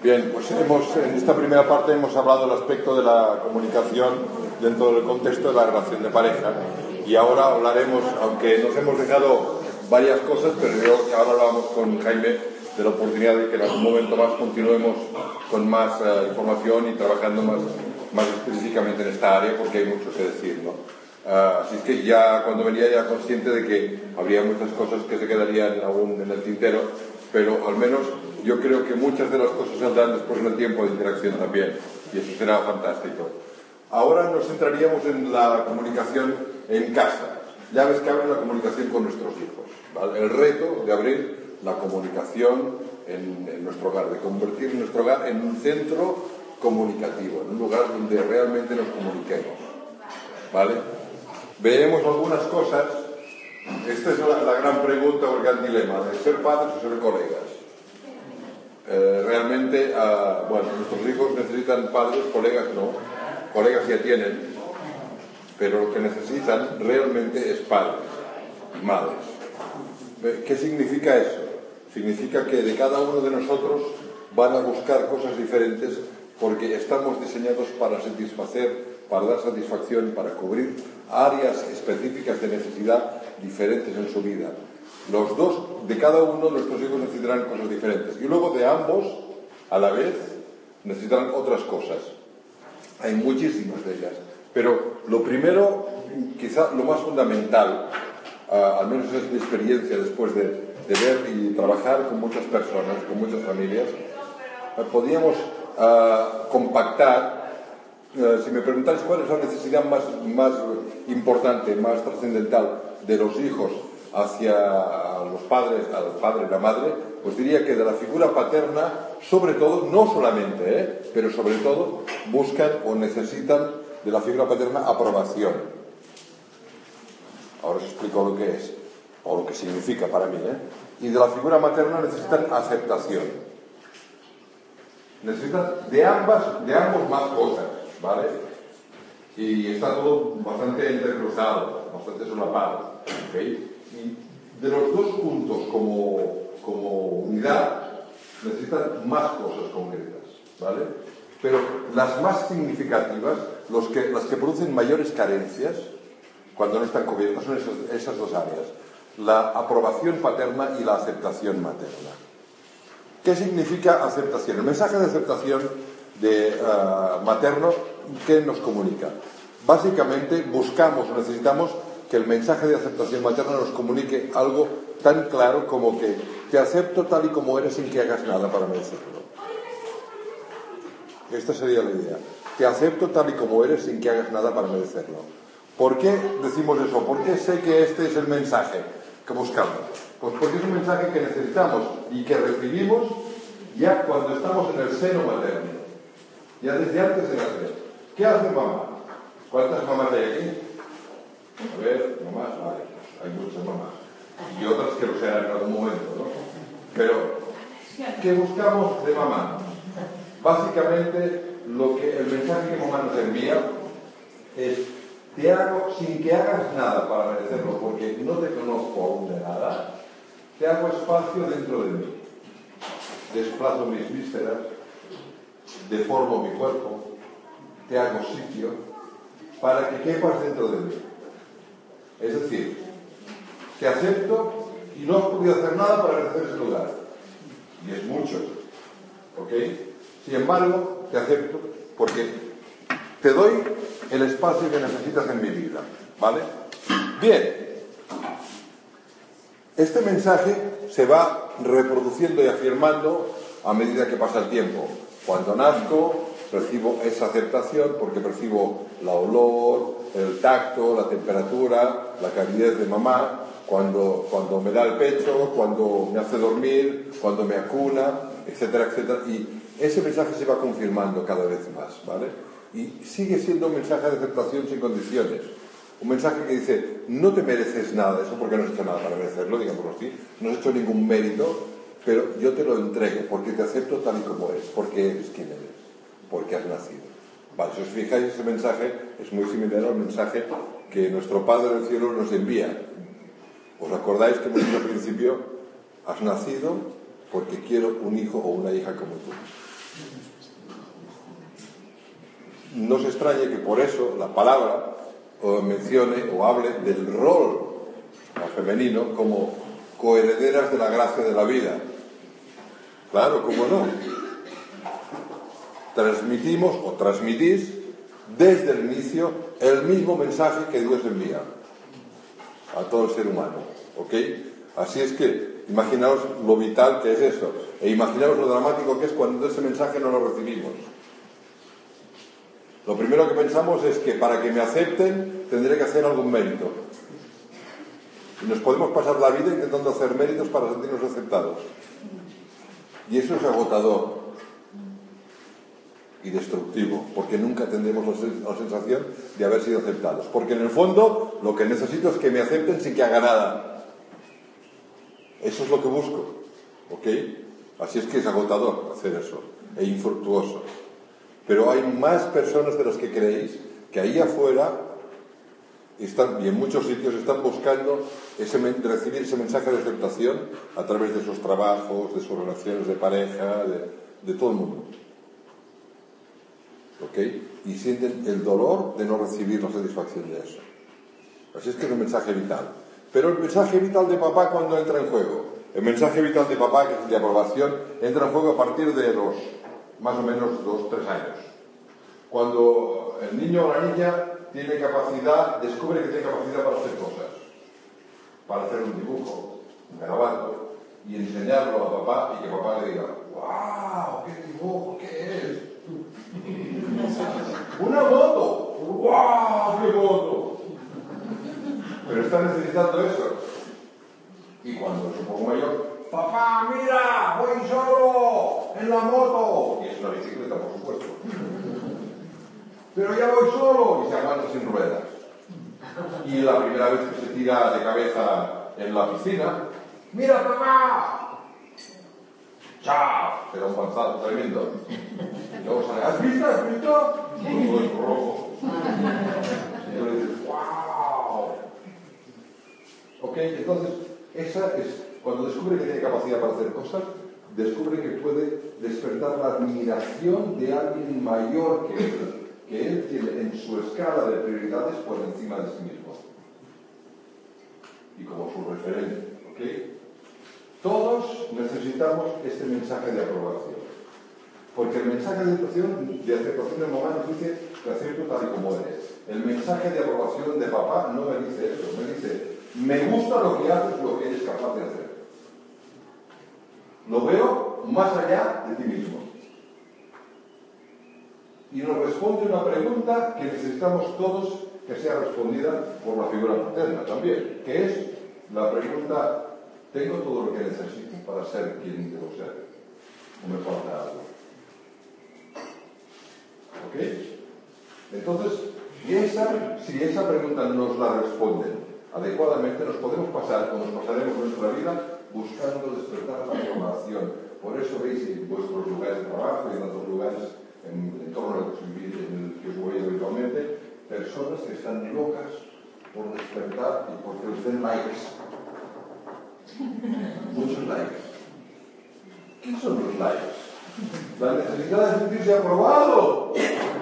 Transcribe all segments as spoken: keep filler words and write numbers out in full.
Bien, pues hemos, en esta primera parte hemos hablado del aspecto de la comunicación dentro del contexto de la relación de pareja, y ahora hablaremos, aunque nos hemos dejado varias cosas, pero yo ahora hablamos con Jaime de la oportunidad de que en algún momento más continuemos con más uh, información y trabajando más, más específicamente en esta área, porque hay mucho que decir, ¿no? Uh, así es que ya cuando venía ya consciente de que habría muchas cosas que se quedarían aún en el tintero, pero al menos yo creo que muchas de las cosas saldrán después en el tiempo de interacción también, y eso será fantástico. Ahora nos centraríamos en la comunicación en casa, llaves que abren la comunicación con nuestros hijos, ¿vale? El reto de abrir la comunicación en, en nuestro hogar, de convertir nuestro hogar en un centro comunicativo, en un lugar donde realmente nos comuniquemos, ¿vale? Veremos algunas cosas. Esta es la, la gran pregunta o el gran dilema de ser padres o ser colegas. Eh, realmente, uh, bueno, nuestros hijos necesitan padres, colegas no, colegas ya tienen, pero lo que necesitan realmente es padres y madres. ¿Qué significa eso? Significa que de cada uno de nosotros van a buscar cosas diferentes porque estamos diseñados para satisfacer, para dar satisfacción, para cubrir áreas específicas de necesidad diferentes en su vida. Los dos, de cada uno de nuestros hijos necesitarán cosas diferentes. Y luego de ambos, a la vez, necesitarán otras cosas. Hay muchísimas de ellas. Pero lo primero, quizá lo más fundamental, uh, al menos es mi experiencia después de, de ver y trabajar con muchas personas, con muchas familias, uh, podíamos uh, compactar. Uh, si me preguntáis cuál es la necesidad más, más importante, más trascendental de los hijos hacia los padres, al padre y la madre, pues diría que de la figura paterna, sobre todo, no solamente, ¿eh? pero sobre todo, buscan o necesitan de la figura paterna aprobación. Ahora os explico lo que es, o lo que significa para mí, ¿eh? Y de la figura materna necesitan aceptación. Necesitan de ambas, de ambos más cosas, ¿vale? Y está todo bastante entrecruzado, bastante solapado, ¿ok? Y de los dos puntos como, como unidad necesitan más cosas concretas, ¿vale? Pero las más significativas, los que, las que producen mayores carencias, cuando no están cubiertas, son esas, esas dos áreas, la aprobación paterna y la aceptación materna. ¿Qué significa aceptación? El mensaje de aceptación de, uh, materno, ¿qué nos comunica? Básicamente buscamos o necesitamos que el mensaje de aceptación materna nos comunique algo tan claro como que te acepto tal y como eres sin que hagas nada para merecerlo. Esta sería la idea. Te acepto tal y como eres sin que hagas nada para merecerlo. ¿Por qué decimos eso? ¿Por qué sé que este es el mensaje que buscamos? Pues porque es un mensaje que necesitamos y que recibimos ya cuando estamos en el seno materno. Ya desde antes de nacer. ¿Qué hace mamá? ¿Cuántas mamás hay aquí? A ver, mamás, vale, hay muchas mamás. Y otras que lo sean en algún momento, ¿no? Pero, ¿qué buscamos de mamá? Básicamente, lo que el mensaje que mamá nos envía es: te hago sin que hagas nada para merecerlo, porque no te conozco aún de nada, te hago espacio dentro de mí. Desplazo mis vísceras, deformo mi cuerpo, te hago sitio para que quepas dentro de mí. Es decir, te acepto y no has podido hacer nada para merecer ese lugar. Y es mucho, ¿ok? Sin embargo, te acepto porque te doy el espacio que necesitas en mi vida, ¿vale? Bien. Este mensaje se va reproduciendo y afirmando a medida que pasa el tiempo. Cuando nazco, recibo esa aceptación porque percibo la olor, el tacto, la temperatura, la calidez de mamá, cuando, cuando me da el pecho, cuando me hace dormir, cuando me acuna, etcétera, etcétera. Y ese mensaje se va confirmando cada vez más, ¿vale? Y sigue siendo un mensaje de aceptación sin condiciones. Un mensaje que dice, no te mereces nada, eso porque no has hecho nada para merecerlo, digámoslo así, no has hecho ningún mérito, pero yo te lo entrego porque te acepto tal y como eres, porque eres quien eres, porque has nacido. Vale, si os fijáis, ese mensaje es muy similar al mensaje que nuestro Padre del Cielo nos envía. ¿Os acordáis que hemos dicho al principio? Has nacido porque quiero un hijo o una hija como tú. No se extrañe que por eso la palabra o mencione o hable del rol femenino como coherederas de la gracia de la vida. Claro, ¿cómo no? Transmitimos o transmitís desde el inicio el mismo mensaje que Dios envía a todo el ser humano, ¿ok? Así es que imaginaos lo vital que es eso, e imaginaos lo dramático que es cuando ese mensaje no lo recibimos. Lo primero que pensamos es que para que me acepten tendré que hacer algún mérito. Y nos podemos pasar la vida intentando hacer méritos para sentirnos aceptados. Y eso es agotador y destructivo, porque nunca tendremos la sensación de haber sido aceptados. Porque en el fondo lo que necesito es que me acepten sin que haga nada. Eso es lo que busco, ¿ok? Así es que es agotador hacer eso, e infructuoso. Pero hay más personas de las que creéis que ahí afuera están, y en muchos sitios están buscando ese, recibir ese mensaje de aceptación a través de sus trabajos, de sus relaciones de pareja, de, de todo el mundo. ¿Ok? Y sienten el dolor de no recibir la satisfacción de eso. Así es que es un mensaje vital. Pero el mensaje vital de papá, ¿cuándo entra en juego? El mensaje vital de papá, que es de aprobación, entra en juego a partir de los más o menos dos, tres años. Cuando el niño o la niña tiene capacidad, descubre que tiene capacidad para hacer cosas, para hacer un dibujo, un garabato, y enseñarlo a papá y que papá le diga, ¡wow! ¡Qué dibujo! ¿Qué es? ¡Una moto! ¡Wow! ¡Qué moto! Pero está necesitando eso. Y cuando es un poco mayor, ¡papá, mira! ¡Voy solo! ¡En la moto! Y es una bicicleta, por supuesto. Pero ya voy solo, y se aguanta sin ruedas. Y la primera vez que se tira de cabeza en la piscina, ¡mira, papá! ¡Chao! Se da un panzazo tremendo. Y luego sale, ¿has visto? ¿Has visto? Todo es rojo. Y yo le digo, ¡wow! Ok, entonces, esa es, cuando descubre que tiene capacidad para hacer cosas, descubre que puede despertar la admiración de alguien mayor que él, que él tiene en su escala de prioridades por encima de sí mismo. Y como su referente, ¿ok? Todos necesitamos este mensaje de aprobación. Porque el mensaje de aceptación, de aceptación de mamá nos dice, te acepto tal y como eres. El mensaje de aprobación de papá no me dice eso, me dice, me gusta lo que haces, lo que eres capaz de hacer. Lo veo más allá de ti mismo. Y nos responde una pregunta que necesitamos todos que sea respondida por la figura paterna también, que es la pregunta, ¿tengo todo lo que necesito para ser quien debo ser? ¿O me falta algo? ¿Ok? Entonces, esa, si esa pregunta nos la responden adecuadamente, nos podemos pasar, o nos pasaremos nuestra vida buscando despertar la aprobación. Por eso veis en vuestros lugares de trabajo y en otros lugares en, en torno al que os voy habitualmente, personas que están locas por despertar y porque les den likes. Muchos likes. ¿Qué son los likes? La necesidad de sentirse aprobado.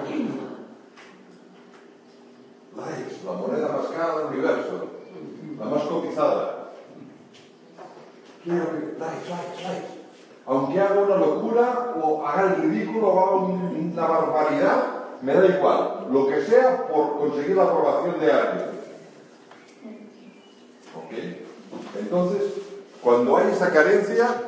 Likes, la moneda más cara del universo, la más cotizada. Quiero que likes, likes, likes. Aunque haga una locura o haga el ridículo o haga un, una barbaridad, me da igual. Lo que sea por conseguir la aprobación de alguien. ¿Ok? Entonces, cuando hay esa carencia,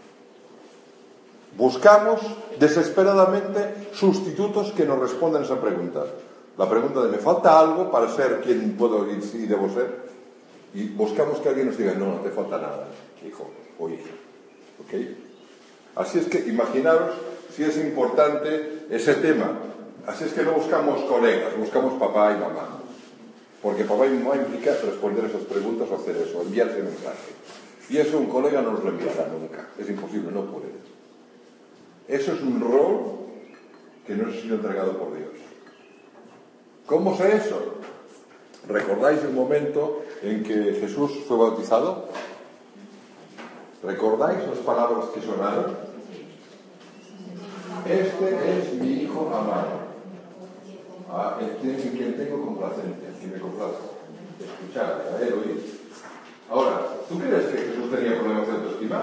buscamos desesperadamente sustitutos que nos respondan a esa pregunta. La pregunta de ¿me falta algo para ser quien puedo y sí debo ser? Y buscamos que alguien nos diga, no, no te falta nada, hijo o hija. ¿Ok? Así es que imaginaros si es importante ese tema. Así es que no buscamos colegas, buscamos papá y mamá. Porque papá y mamá implica responder esas preguntas o hacer eso, enviar ese mensaje. Y eso un colega no nos lo enviará nunca. Es imposible, no puede. Eso es un rol que no ha sido entregado por Dios. ¿Cómo sé eso? ¿Recordáis el momento en que Jesús fue bautizado? ¿Recordáis las palabras que sonaron? este es mi hijo amado, a en quien tengo complacencia, que me complace. Escuchar, a él oír. Ahora, ¿tú crees que Jesús tenía problemas de autoestima?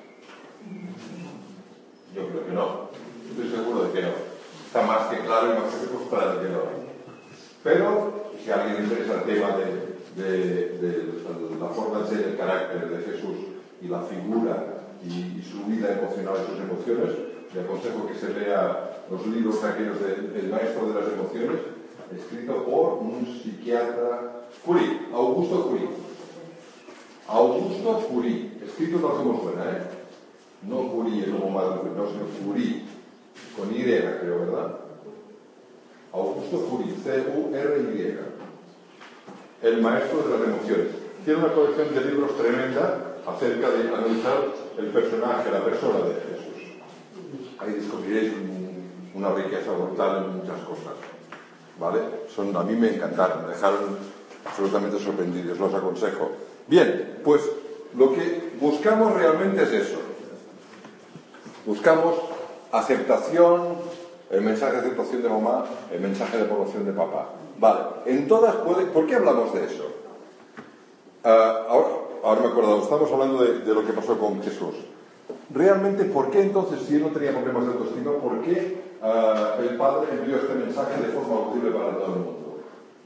Yo creo que no. Estoy seguro de que no. Está más que claro y más que demostrado que no. Pero, si a alguien le interesa el tema de, de, de la forma de ser, el carácter de Jesús y la figura y, y su vida emocional y sus emociones, le aconsejo que se lea los libros aquellos de El Maestro de las Emociones, escrito por un psiquiatra, Curie, Augusto Curie. Augusto Curie, escrito no como suena, ¿eh? No Curie como madre, no, sino Curie, con Y, creo, ¿verdad? Augusto Curie, C U R Y. El Maestro de las Emociones. Tiene una colección de libros tremenda acerca de analizar el personaje, la persona de Jesús. Ahí descubriréis un, una riqueza brutal en muchas cosas. ¿Vale? Son, a mí me encantaron, me dejaron absolutamente sorprendidos, los aconsejo. Bien, pues lo que buscamos realmente es eso. Buscamos aceptación, el mensaje de aceptación de mamá, el mensaje de aprobación de papá. Vale, en todas puede... ¿Por qué hablamos de eso? Uh, ahora, ahora me he acordado, estamos hablando de, de lo que pasó con Jesús. Realmente, ¿por qué entonces, si él no tenía problemas de autoestima, por qué uh, el Padre envió este mensaje de forma audible para todo el mundo?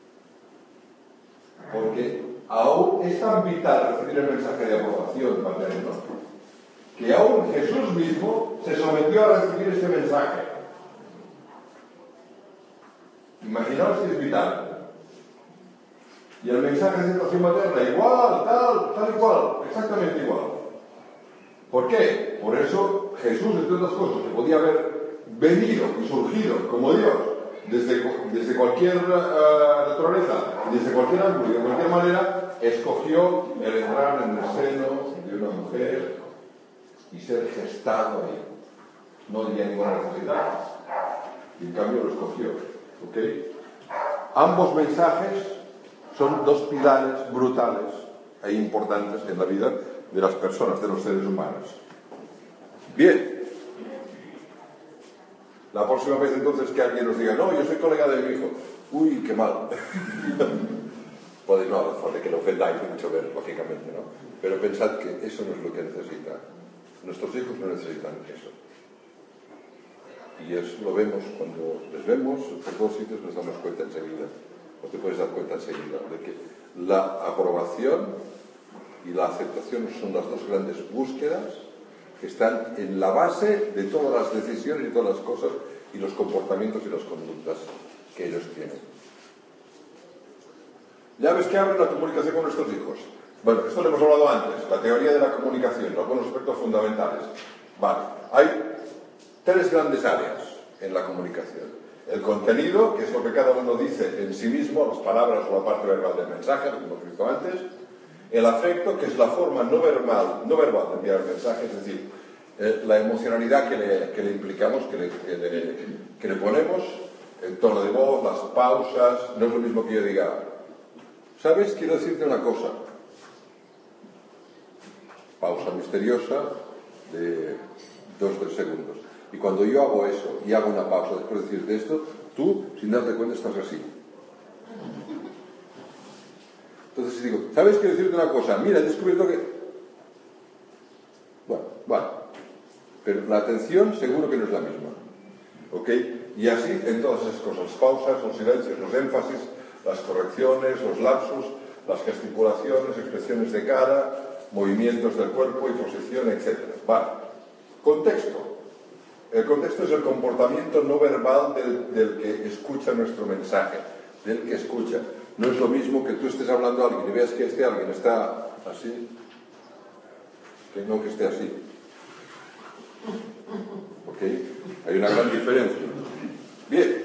Porque aún es tan vital recibir el mensaje de aprobación paterno que aún Jesús mismo se sometió a recibir este mensaje. Imaginaos que es vital. Y el mensaje de aceptación materna, igual, tal, tal y cual, exactamente igual. ¿Por qué? Por eso Jesús, entre otras cosas, que podía haber venido y surgido como Dios desde, desde cualquier uh, naturaleza, desde cualquier ángulo y de cualquier manera, escogió el entrar en el seno de una mujer y ser gestado ahí. No tenía ninguna necesidad y en cambio lo escogió. ¿Okay? Ambos mensajes son dos pilares brutales e importantes en la vida de las personas, de los seres humanos. Bien. La próxima vez entonces que alguien nos diga, no, yo soy colega de mi hijo. Uy, qué mal. Podéis no, de que lo ofendáis, mucho ver, lógicamente, ¿no? Pero pensad que eso no es lo que necesita. Nuestros hijos no necesitan eso. Y eso lo vemos cuando les vemos, por todos sitios nos damos cuenta enseguida. No te puedes dar cuenta enseguida de que la aprobación y la aceptación son las dos grandes búsquedas que están en la base de todas las decisiones y todas las cosas y los comportamientos y las conductas que ellos tienen. Ya ves que abre la comunicación con nuestros hijos. Bueno, esto lo hemos hablado antes, la teoría de la comunicación, algunos aspectos fundamentales. Vale, hay tres grandes áreas en la comunicación. El contenido, que es lo que cada uno dice en sí mismo, las palabras o la parte verbal del mensaje, como hemos visto antes. El afecto, que es la forma no verbal, no verbal de enviar el mensaje, es decir, eh, la emocionalidad que le, que le implicamos, que le, que, le, que le ponemos, el tono de voz, las pausas. No es lo mismo que yo diga, ¿sabes? Quiero decirte una cosa. Pausa misteriosa de dos o tres segundos. Y cuando yo hago eso y hago una pausa después de decirte esto, tú, sin darte cuenta, estás así. Entonces digo, ¿sabes? Quiero decirte una cosa. Mira, he descubierto que... Bueno, vale. Pero la atención seguro que no es la misma. ¿Ok? Y así en todas esas cosas. Pausas, los silencios, los énfasis, las correcciones, los lapsus, las gesticulaciones, expresiones de cara, movimientos del cuerpo y posición, etcétera. Vale. Contexto. El contexto es el comportamiento no verbal del, del que escucha nuestro mensaje, del que escucha. No es lo mismo que tú estés hablando a alguien y veas que este alguien está así, que no que esté así. ¿Ok? Hay una gran diferencia. Bien.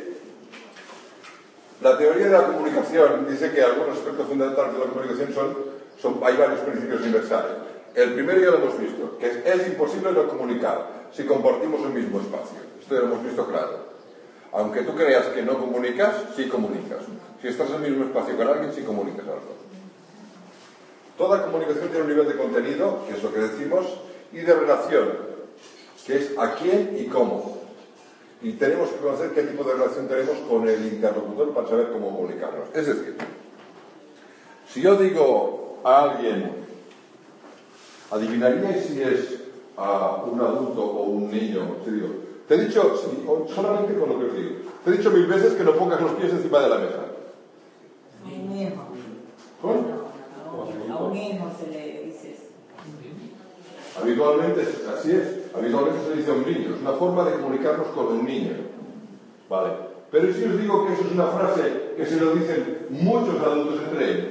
La teoría de la comunicación dice que algunos aspectos fundamentales de la comunicación son, son hay varios principios universales. El primero ya lo hemos visto, que es, es imposible no comunicar si compartimos el mismo espacio. Esto ya lo hemos visto claro. Aunque tú creas que no comunicas, sí comunicas. Si estás en el mismo espacio con alguien, sí comunicas algo. Toda comunicación tiene un nivel de contenido, que es lo que decimos, y de relación, que es a quién y cómo. y tenemos que conocer qué tipo de relación tenemos con el interlocutor para saber cómo comunicarnos. Es decir, si yo digo a alguien, ¿adivinaríais si es a un adulto o un niño? Si digo, te he dicho, si, solamente con lo que os digo, te he dicho mil veces que no pongas los pies encima de la mesa. Un hijo. ¿Cómo? A un hijo se le dice eso. Habitualmente, así es, habitualmente se dice a un niño, es una forma de comunicarnos con un niño. Vale. Pero ¿y si os digo que eso es una frase que se lo dicen muchos adultos entre ellos?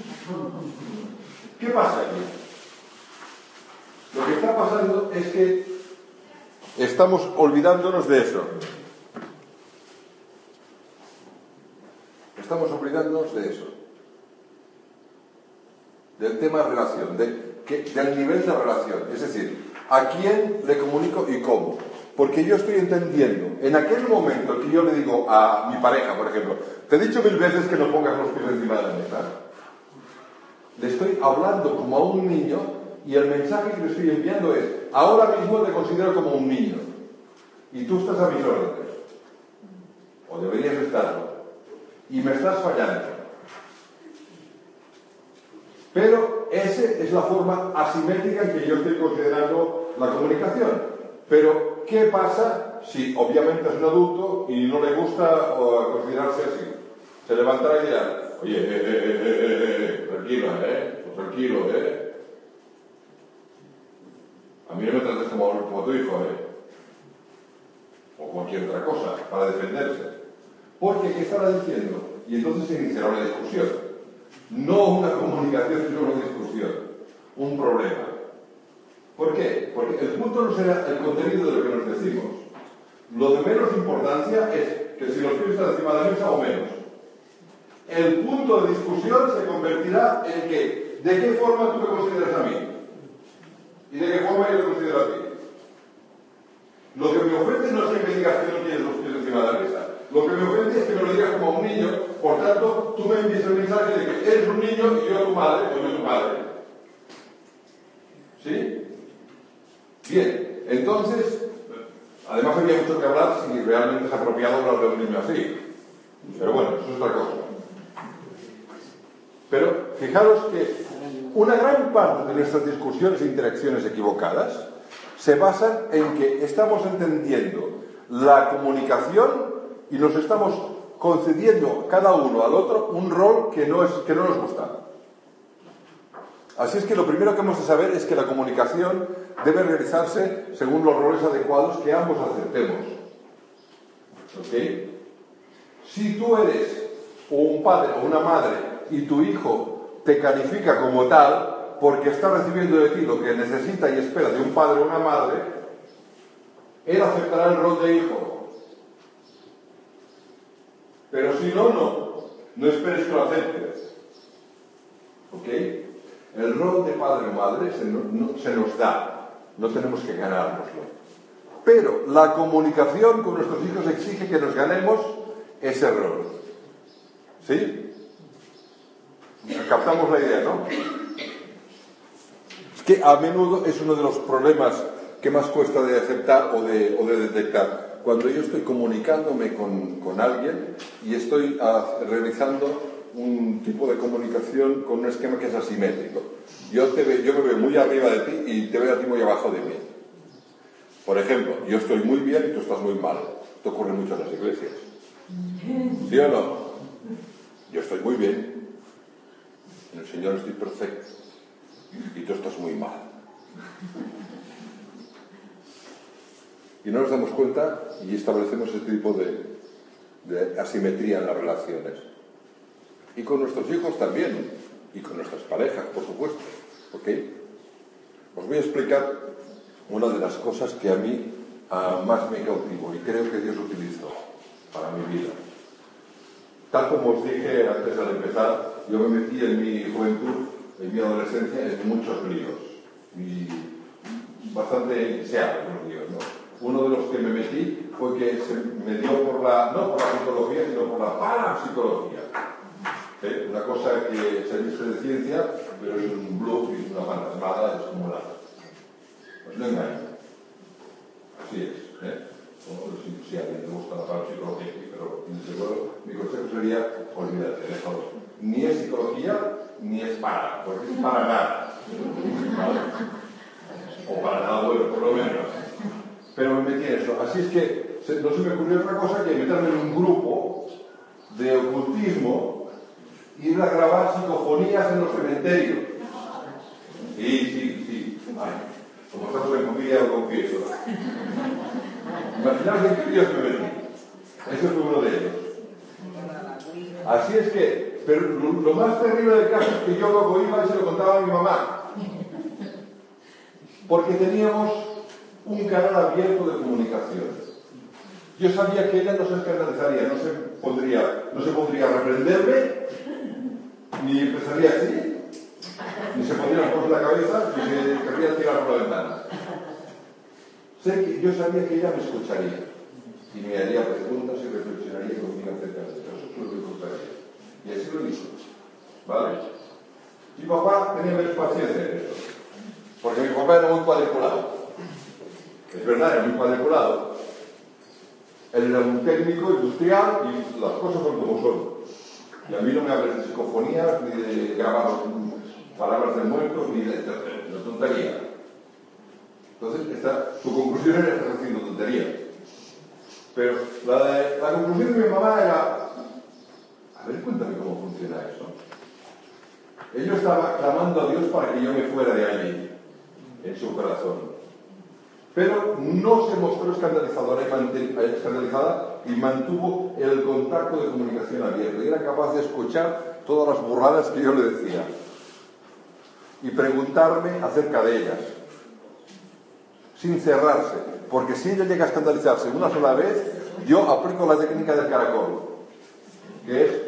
¿Qué pasa aquí? Lo que está pasando es que estamos olvidándonos de eso. Estamos olvidándonos de eso. Del tema relación, de, que, del nivel de relación. Es decir, a quién le comunico y cómo. Porque yo estoy entendiendo, en aquel momento que yo le digo a mi pareja, por ejemplo, te he dicho mil veces que no pongas los pies encima de la mesa. Le estoy hablando como a un niño y el mensaje que le estoy enviando es, ahora mismo te considero como un niño y tú estás a mis órdenes, o deberías estarlo, y me estás fallando. Pero esa es la forma asimétrica en que yo estoy considerando la comunicación. Pero, ¿qué pasa si obviamente es un adulto y no le gusta o, considerarse así? Se levantará y dirá, oye, eh, eh, eh, eh, eh, tranquilo, eh, tranquilo, eh. A mí no me trates como, como tu hijo, eh. O cualquier otra cosa, para defenderse. Porque, ¿qué estará diciendo? Y entonces se iniciará una discusión. No una comunicación, sino una discusión. Un problema. ¿Por qué? Porque el punto no será el contenido de lo que nos decimos. Lo de menos importancia es que si los pies están encima de la mesa o menos. El punto de discusión se convertirá en que, ¿de qué forma tú me consideras a mí? ¿Y de qué forma yo te considero a ti? Lo que me ofende no es que me digas que no tienes los pies encima de la mesa. Lo que me ofende es que me lo digas como a un niño, por tanto, tú me envías el mensaje de que eres un niño y yo tu madre, o yo tu padre. ¿Sí? Bien, entonces, además había mucho que hablar si realmente es apropiado hablar de un niño así. Pero bueno, eso es otra cosa. Pero fijaros que una gran parte de nuestras discusiones e interacciones equivocadas se basan en que estamos entendiendo la comunicación y nos estamos concediendo cada uno al otro un rol que no, es, que no nos gusta. Así es que lo primero que hemos de saber es que la comunicación debe realizarse según los roles adecuados que ambos aceptemos. ¿Ok? Si tú eres o un padre o una madre y tu hijo te califica como tal porque está recibiendo de ti lo que necesita y espera de un padre o una madre, él aceptará el rol de hijo. Pero si no, no. No esperes que lo aceptes. ¿Ok? El rol de padre o madre se, no, no, se nos da. No tenemos que ganárnoslo. Pero la comunicación con nuestros hijos exige que nos ganemos ese rol. ¿Sí? Captamos la idea, ¿no? Es que a menudo es uno de los problemas que más cuesta de aceptar o de, o de detectar. Cuando yo estoy comunicándome con, con alguien y estoy uh, realizando un tipo de comunicación con un esquema que es asimétrico. Yo, te ve, yo me veo muy arriba de ti y te veo a ti muy abajo de mí. Por ejemplo, yo estoy muy bien y tú estás muy mal. Esto ocurre mucho en las iglesias. ¿Sí o no? Yo estoy muy bien. En el Señor estoy perfecto. Y tú estás muy mal. Y no nos damos cuenta y establecemos este tipo de, de asimetría en las relaciones. Y con nuestros hijos también. Y con nuestras parejas, por supuesto. ¿Ok? Os voy a explicar una de las cosas que a mí uh, más me cautivó y creo que Dios utilizó para mi vida. Tal como os dije antes de empezar, yo me metí en mi juventud, en mi adolescencia, en muchos líos. Y bastante indeseables los líos, ¿no? Uno de los que me metí fue que se me dio por la, no por la psicología, sino por la parapsicología. ¿Eh? Una cosa que se dice de ciencia, pero es un bluff y es una fantasmada desacumulada. Pues no engaño. Así es. ¿eh? ¿no? Si, si a alguien le gusta la palabra psicología, pero desde luego mi consejo sería, olvídate, déjalo. Ni es psicología, ni es para, porque es para nada. ¿Vale? O para nada bueno, por lo menos. Pero me metí en eso. Así es que se, no se me ocurrió otra cosa que meterme en un grupo de ocultismo y ir a grabar psicofonías en los cementerios. Sí, sí, sí. Ay, como estamos en familia, lo confieso. Imaginaos en qué Dios me metí. Ese fue uno de ellos. Así es que, pero lo, lo más terrible del caso es que yo luego iba y se lo contaba a mi mamá. Porque teníamos un canal abierto de comunicación. Yo sabía que ella no se escandalizaría, no se pondría, no se pondría a reprenderme, ni empezaría así, ni se pondría las cosas en la cabeza, ni se querría tirar por la ventana. Sé que yo sabía que ella me escucharía, y me haría preguntas y reflexionaría conmigo acerca de esto. Eso es lo que contaría. Y así lo hizo. ¿Vale? Mi papá tenía menos paciencia en esto, porque mi papá era muy cuadriculado. Es verdad, era muy cuadriculado. Él era un técnico industrial y las cosas son como son. Y a mí no me hables de psicofonías, ni de grabar palabras de muertos, ni de etcétera. No tontería. Entonces, esta, su conclusión era que estás haciendo tontería. Pero la, de, la conclusión de mi mamá era: a ver, cuéntame cómo funciona eso. Ella estaba clamando a Dios para que yo me fuera de allí, en su corazón. Pero no se mostró escandalizadora y, manten, escandalizada y mantuvo el contacto de comunicación abierto. Y era capaz de escuchar todas las burradas que yo le decía y preguntarme acerca de ellas, sin cerrarse. Porque si ella llega a escandalizarse una sola vez, yo aplico la técnica del caracol, que es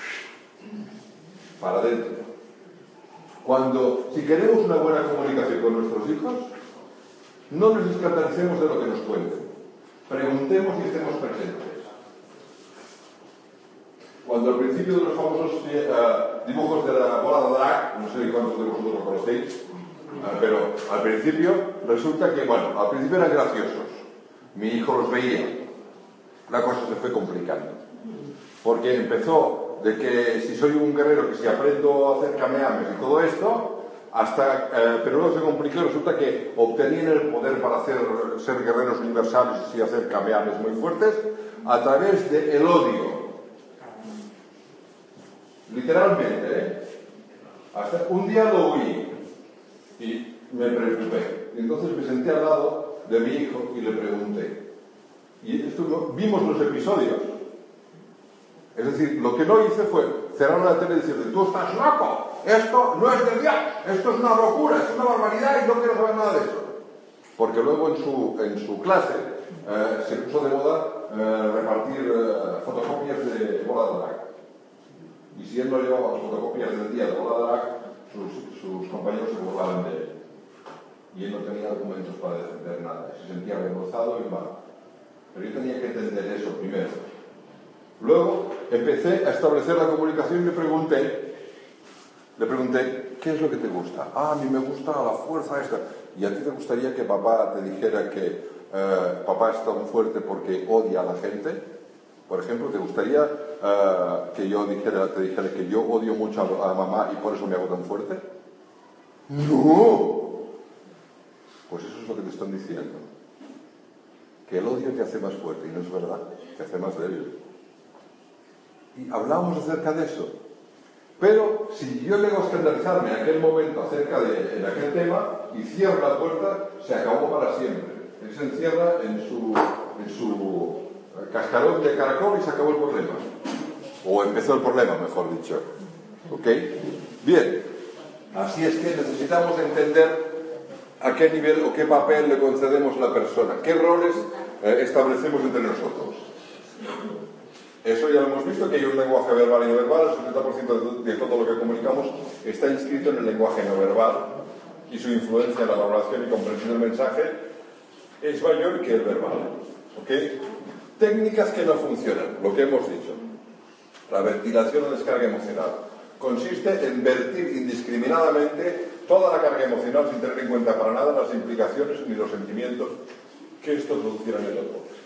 para adentro. Cuando, si queremos una buena comunicación con nuestros hijos, no nos escandalicemos de lo que nos cuenten. Preguntemos y estemos presentes. Cuando al principio de los famosos uh, dibujos de la bola de drag, no sé cuántos de vosotros lo conocéis, uh, pero al principio resulta que, bueno, al principio eran graciosos. Mi hijo los veía. La cosa se fue complicando. Porque empezó de que si soy un guerrero, que si aprendo a hacer kamehames y todo esto, hasta, eh, pero luego se complicó y resulta que obtenían el poder para hacer, ser guerreros universales y hacer kamehames muy fuertes a través del odio. Literalmente, ¿eh? Hasta un día lo oí y me preocupé. Y entonces me senté al lado de mi hijo y le pregunté. Y esto, vimos los episodios. Es decir, lo que no hice fue cerrar la tele y decirle: tú estás loco, esto no es de Dios, esto es una locura, es una barbaridad y no quiero saber nada de eso. Porque luego en su, en su clase eh, se puso de moda eh, repartir eh, fotocopias de bola de drag. Y si él no llevaba las fotocopias del día de bola de drag, sus, sus compañeros se burlaban de él. Y él no tenía argumentos para defender nada, se sentía avergonzado y mal. Pero yo tenía que entender eso primero. Luego empecé a establecer la comunicación y le pregunté, le pregunté, ¿qué es lo que te gusta? Ah, a mí me gusta la fuerza esta. ¿Y a ti te gustaría que papá te dijera que eh, papá es tan fuerte porque odia a la gente? Por ejemplo, ¿te gustaría eh, que yo dijera, te dijera que yo odio mucho a, a mamá y por eso me hago tan fuerte? ¡No! Pues eso es lo que te están diciendo. Que el odio te hace más fuerte, y no es verdad, te hace más débil. Y hablamos acerca de eso. Pero si yo llego a escandalizarme en aquel momento acerca de en aquel tema y cierro la puerta, se acabó para siempre. Él se encierra en su, en su cascarón de caracol y se acabó el problema. O empezó el problema, mejor dicho. ¿Ok? Bien. Así es que necesitamos entender a qué nivel o qué papel le concedemos a la persona, qué roles eh, establecemos entre nosotros. Eso ya lo hemos visto, que hay un lenguaje verbal y no verbal. El setenta por ciento de todo lo que comunicamos está inscrito en el lenguaje no verbal y su influencia en la valoración y comprensión del mensaje es mayor que el verbal. ¿Okay? Técnicas que no funcionan, lo que hemos dicho. La ventilación o descarga emocional consiste en vertir indiscriminadamente toda la carga emocional sin tener en cuenta para nada las implicaciones ni los sentimientos que esto producirá en el otro.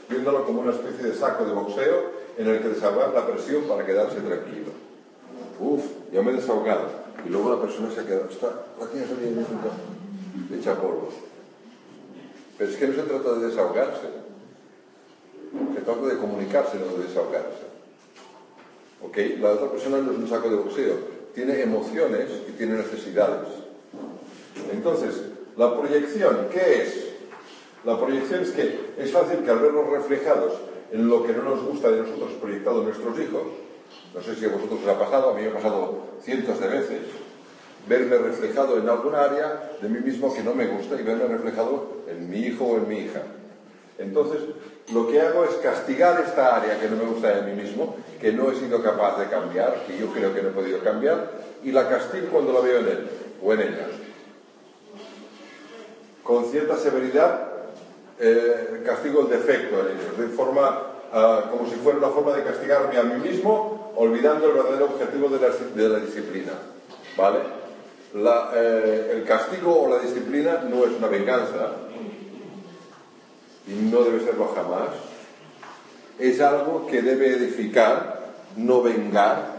viéndolo como una especie de saco de boxeo en el que desahogar la presión para quedarse tranquilo. Uf, ya me he desahogado. Y luego la persona se ha quedado, está, la tienes ahí hecha polvo. Pero es que no se trata de desahogarse. Se trata de comunicarse, no de desahogarse. ¿Ok? La otra persona no es un saco de boxeo. Tiene emociones y tiene necesidades. Entonces, la proyección, ¿qué es? La proyección es que es fácil que al vernos reflejados en lo que no nos gusta de nosotros proyectado en nuestros hijos, no sé si a vosotros os ha pasado, a mí me ha pasado cientos de veces, verme reflejado en alguna área de mí mismo que no me gusta y verme reflejado en mi hijo o en mi hija. Entonces, lo que hago es castigar esta área que no me gusta de mí mismo, que no he sido capaz de cambiar, que yo creo que no he podido cambiar, y la castigo cuando la veo en él o en ella. Con cierta severidad, eh, castigo el defecto en ellos, de forma, uh, como si fuera una forma de castigarme a mí mismo, olvidando el verdadero objetivo de la, de la disciplina. ¿Vale? La, eh, el castigo o la disciplina no es una venganza, y no debe serlo jamás. Es algo que debe edificar, no vengar.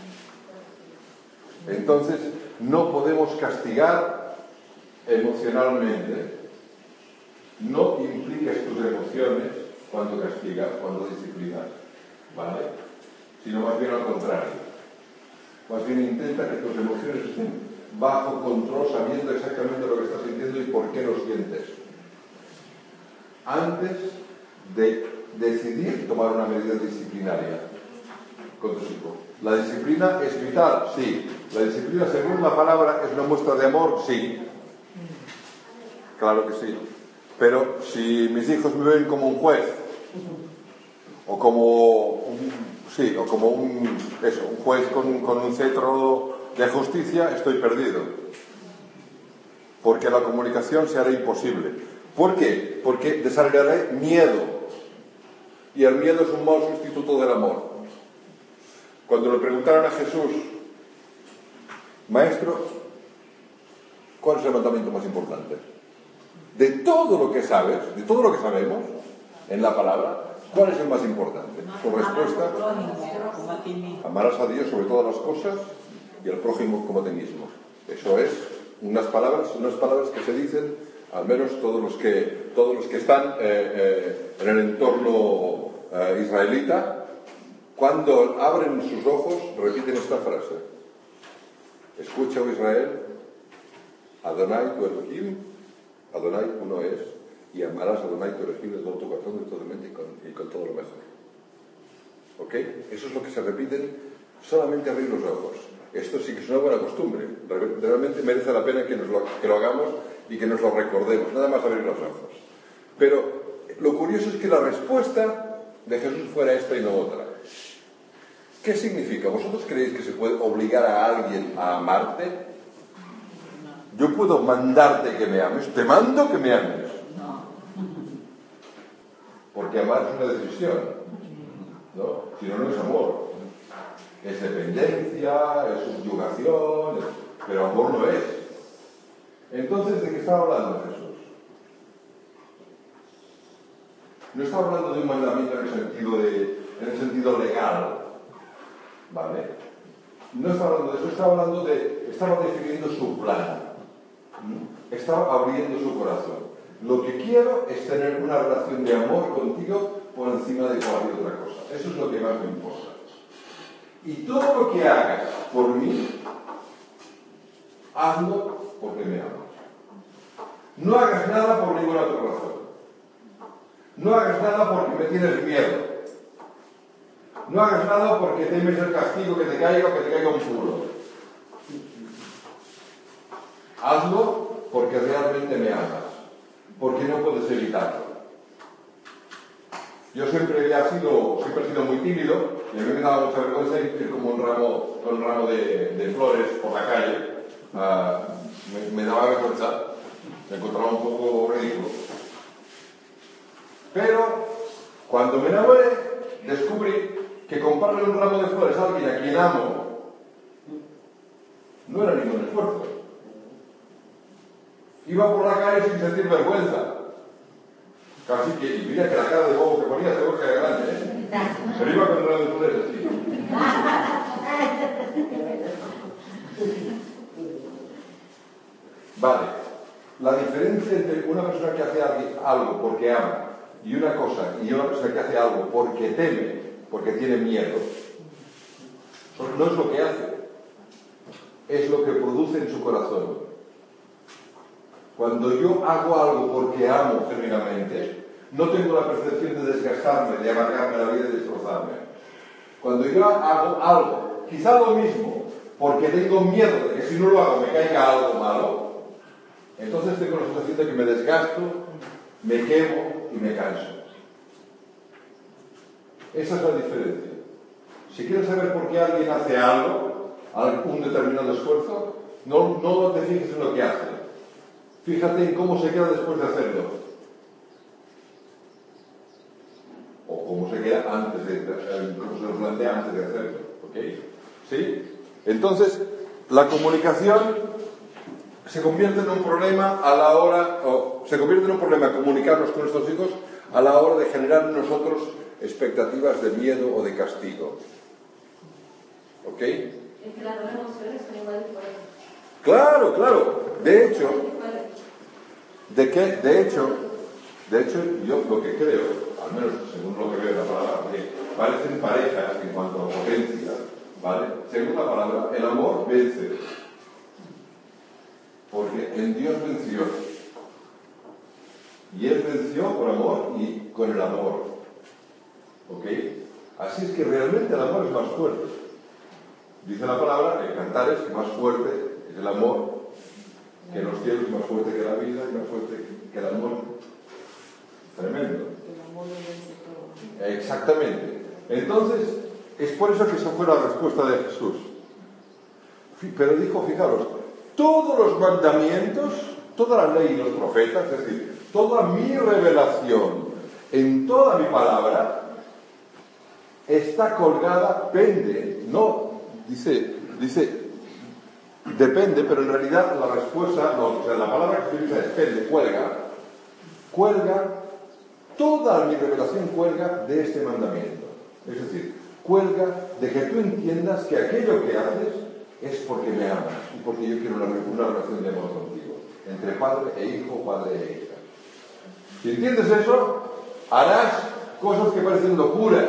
Entonces, no podemos castigar emocionalmente. No impliques tus emociones cuando castigas, cuando disciplinas, ¿vale? Sino más bien al contrario. Más bien intenta que tus emociones estén bajo control, sabiendo exactamente lo que estás sintiendo y por qué lo sientes, antes de decidir tomar una medida disciplinaria con tus hijos. ¿La disciplina es vital? Sí. ¿La disciplina, según la palabra, es una muestra de amor? Sí. Claro que sí. Pero si mis hijos me ven como un juez, o como un, sí, o como un, eso, un juez con, con un cetro de justicia, estoy perdido. Porque la comunicación se hará imposible. ¿Por qué? Porque desarrollaré miedo. Y el miedo es un mal sustituto del amor. Cuando le preguntaron a Jesús, Maestro, ¿cuál es el mandamiento más importante? De todo lo que sabes, de todo lo que sabemos en la palabra, ¿cuál es el más importante? Su respuesta, amarás a Dios sobre todas las cosas y al prójimo como a ti mismo. Eso es unas palabras, unas palabras que se dicen, al menos todos los que, todos los que están eh, eh, en el entorno eh, israelita, cuando abren sus ojos, repiten esta frase. Escucha, oh Israel, Adonai tu Elohim, Adonai uno es, y amarás a Adonai tu Elohim de todo tu corazón, de toda tu mente y con, y con todo lo mejor. ¿Ok? Eso es lo que se repiten solamente abrir los ojos. Esto sí que es una buena costumbre. Realmente merece la pena que, nos lo, que lo hagamos y que nos lo recordemos, nada más abrir los ojos. Pero lo curioso es que la respuesta de Jesús fuera esta y no otra. ¿Qué significa? ¿Vosotros creéis que se puede obligar a alguien a amarte? Yo puedo mandarte que me ames, te mando que me ames. Porque amar es una decisión, ¿no? Si no, no es amor. Es dependencia, es subyugación, pero amor no es. Entonces, ¿de qué está hablando Jesús? No está hablando de un mandamiento en el sentido, de, en el sentido legal, ¿vale? No está hablando de eso, está hablando de, estaba definiendo su plan, estaba abriendo su corazón. Lo que quiero es tener una relación de amor contigo por encima de cualquier otra cosa. Eso es lo que más me importa. Y todo lo que hagas por mí, hazlo porque me amas. No hagas nada por ninguna otra razón. No hagas nada porque me tienes miedo. No hagas nada porque temes el castigo que te caiga o que te caiga un puro. Hazlo porque realmente me amas. Porque no puedes evitarlo. Yo siempre he sido, siempre he sido muy tímido y a mí me daba mucha vergüenza ir como un ramo, con un ramo de, de flores por la calle. Uh, me, me daba vergüenza, me encontraba un poco ridículo. Pero cuando me enamoré, descubrí que comprarle un ramo de flores a alguien a quien amo no era ningún esfuerzo. Iba por la calle sin sentir vergüenza. Casi que, y mira que la cara de bobo que ponía seguro que era grande, ¿eh? Pero iba con el de poder, sí. Vale. La diferencia entre una persona que hace algo porque ama y una cosa, y una persona que hace algo porque teme, porque tiene miedo, no es lo que hace, es lo que produce en su corazón. Cuando yo hago algo porque amo genuinamente, no tengo la percepción de desgastarme, de amargarme la vida y destrozarme. Cuando yo hago algo, quizá lo mismo, porque tengo miedo de que si no lo hago me caiga algo malo, entonces tengo la sensación de que me desgasto, me quemo y me canso. Esa es la diferencia. Si quieres saber por qué alguien hace algo, un determinado esfuerzo, no, no te fijes en lo que hace. Fíjate en cómo se queda después de hacerlo. O cómo se queda antes de, cómo se lo plantea antes de hacerlo. ¿Ok? ¿Sí? Entonces, la comunicación se convierte en un problema a la hora, o se convierte en un problema comunicarnos con nuestros hijos a la hora de generar en nosotros expectativas de miedo o de castigo. ¿Ok? Es que las dos emociones son iguales por eso. Claro, claro. De hecho, de que, de hecho, de hecho, yo lo que creo, al menos según lo que veo en la palabra, porque parecen parejas en cuanto a potencia, ¿vale? Según la palabra, el amor vence. Porque en Dios venció. Y Él venció por amor y con el amor. ¿Ok? Así es que realmente el amor es más fuerte. Dice la palabra, en Cantares, que más fuerte es el amor que los cielos, más fuerte que la vida y más fuerte que el amor. Tremendo. El amor lo vence todo. Exactamente. Entonces, es por eso que esa fue la respuesta de Jesús. Pero dijo, fijaros, todos los mandamientos, toda la ley y los profetas, es decir, toda mi revelación en toda mi palabra está colgada, pende, no, dice, dice, depende, pero en realidad la respuesta, no, o sea, la palabra que se utiliza es pende, cuelga, cuelga, toda mi revelación cuelga de este mandamiento. Es decir, cuelga de que tú entiendas que aquello que haces es porque me amas y porque yo quiero una, una relación de amor contigo, entre padre e hijo, padre e hija. Si entiendes eso, harás cosas que parecen locuras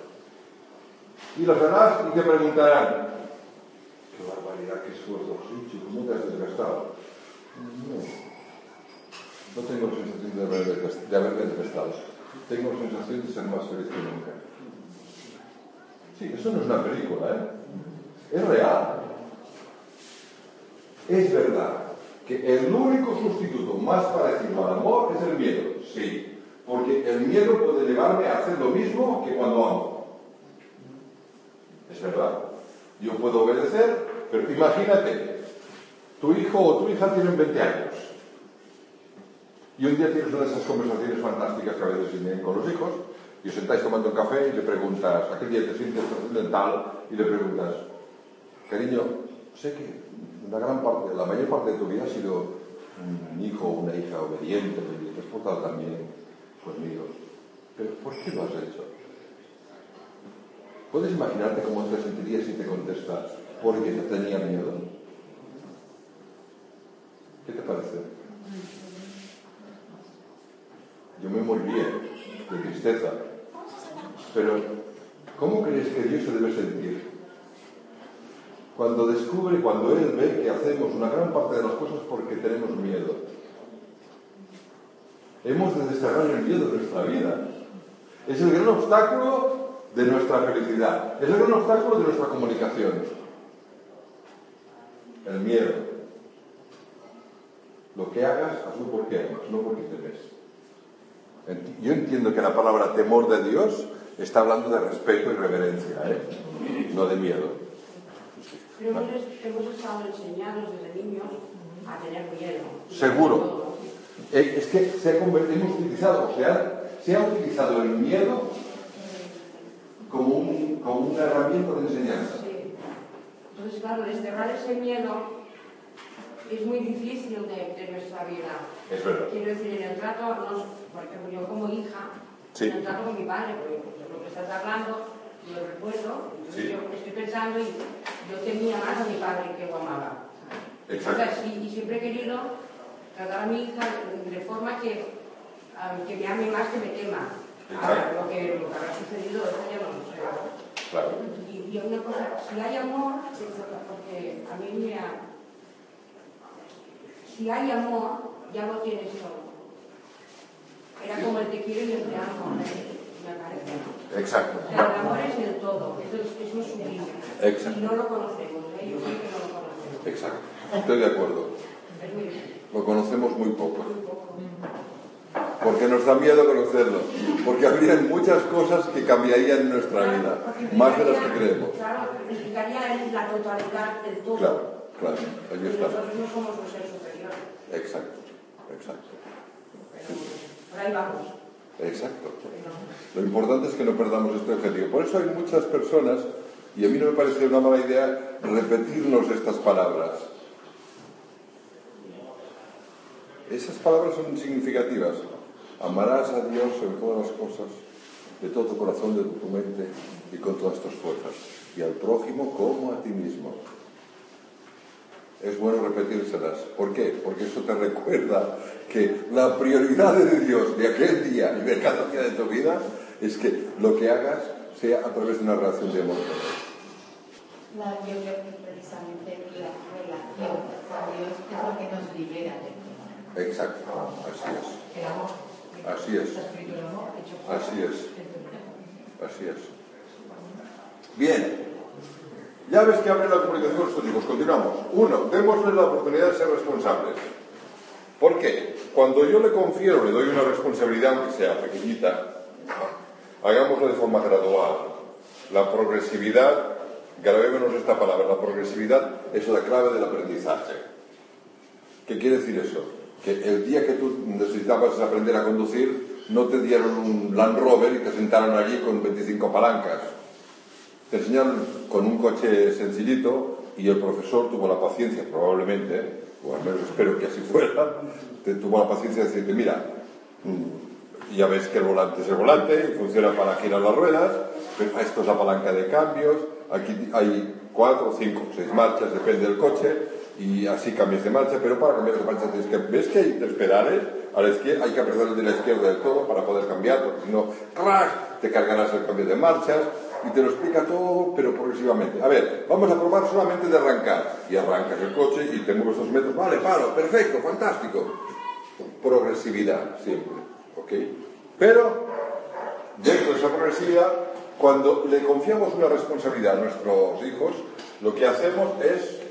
y las harás y te preguntarán: qué barbaridad, qué esfuerzo, sí, chico, ¿cómo te has desgastado? No, no tengo la sensación de haber desgastado, de haberme desgastado. Tengo la sensación de ser más feliz que nunca. Sí, eso no es una película, ¿eh? Es real. Es verdad que el único sustituto más parecido al amor es el miedo, sí, porque el miedo puede llevarme a hacer lo mismo que cuando amo. Es verdad. Yo puedo obedecer, pero imagínate, tu hijo o tu hija tienen veinte años y un día tienes una de esas conversaciones fantásticas que a veces tienen con los hijos y os sentáis tomando un café y le preguntas, aquel día te sientes trascendental y le preguntas: cariño, sé que una gran parte, la mayor parte de tu vida ha sido un hijo o una hija obediente, y te has portado también conmigo, pero ¿por qué lo has hecho? ¿Puedes imaginarte cómo te sentirías si te contestas porque te tenía miedo? ¿Qué te parece? Yo me moriría de tristeza, pero ¿cómo crees que Dios se debe sentir cuando descubre, cuando Él ve que hacemos una gran parte de las cosas porque tenemos miedo? Hemos de desterrar el miedo de nuestra vida. Es el gran obstáculo de nuestra felicidad. Es el gran obstáculo de nuestra comunicación. El miedo. Lo que hagas, hazlo porque amas, no porque temes. Yo entiendo que la palabra temor de Dios está hablando de respeto y reverencia, ¿eh? No de miedo. Pero hemos estado enseñados desde niños a tener miedo. Seguro. Es que se ha convertido, hemos utilizado, o sea, se ha utilizado el miedo como, un, como una herramienta de enseñanza. Sí. Entonces, claro, desterrar ese miedo es muy difícil de, de nuestra vida. Es verdad. Quiero decir, en el trato, no, por ejemplo, yo como hija, sí. en el trato con mi padre, porque pues, lo que estás hablando, lo recuerdo, entonces sí. yo estoy pensando y yo temía más a mi padre que lo amaba. Exacto. O sea, sí, y siempre he querido tratar a mi hija de forma que, um, que me ame más que me tema. Ahora, lo que, lo que habrá sucedido, eso ya no lo sé. Claro. Y, y una cosa, si hay amor, porque a mí me ha... Si hay amor, ya lo tienes todo. Era como el te quiero y el te amo, me parece, ¿no? Exacto. O sea, el amor es el todo, eso es, eso es sublime. Exacto. Y no lo conocemos, ¿eh? Yo creo que no lo conocemos. Exacto. Estoy de acuerdo. Es muy difícil. Lo conocemos muy poco. Muy poco. Porque nos da miedo conocerlo. Porque habría muchas cosas que cambiarían en nuestra vida. Más de las que creemos. Claro, implicaría la totalidad del todo. Claro, claro. Ahí Y está. nosotros no somos un ser superior. Exacto. Exacto. Pero por ahí vamos. Exacto. Lo importante es que no perdamos este objetivo. Por eso hay muchas personas, y a mí no me parece una mala idea repetirnos estas palabras. Esas palabras son significativas. Amarás a Dios sobre todas las cosas, de todo tu corazón, de tu mente y con todas tus fuerzas. Y al prójimo como a ti mismo. Es bueno repetírselas. ¿Por qué? Porque eso te recuerda que la prioridad de Dios de aquel día y de cada día de tu vida es que lo que hagas sea a través de una relación de amor con Él. La, yo creo que precisamente la relación con Dios es lo que nos libera de todo. Exacto, así es. El amor. Así es. Así es. Así es. Bien. Ya ves que abre la comunicación con nuestros hijos. Continuamos. Uno, démosle la oportunidad de ser responsables. ¿Por qué? Cuando yo le confiero, le doy una responsabilidad, aunque sea pequeñita, hagámoslo de forma gradual. La progresividad, grabémonos esta palabra, la progresividad es la clave del aprendizaje. ¿Qué quiere decir eso? Que el día que tú necesitabas aprender a conducir, no te dieron un Land Rover y te sentaron allí con veinticinco palancas. Te enseñaron con un coche sencillito y el profesor tuvo la paciencia, probablemente, o al menos espero que así fuera, te tuvo la paciencia de decirte, mira, ya ves que el volante es el volante y funciona para girar las ruedas, pero esto es la palanca de cambios, aquí hay cuatro, cinco, seis marchas, depende del coche, y así cambias de marcha, pero para cambiar de marcha tienes que, ves que hay tres pedales, a la izquierda hay que apretar el de la izquierda del todo para poder cambiar, porque si no, ¡crash!, te cargarás el cambio de marchas, y te lo explica todo, pero progresivamente. A ver, vamos a probar solamente de arrancar. Y arrancas el coche y te mueves dos metros. Vale, paro, perfecto, fantástico. Progresividad, siempre. ¿Ok? Pero, dentro de esa progresividad, cuando le confiamos una responsabilidad a nuestros hijos, lo que hacemos es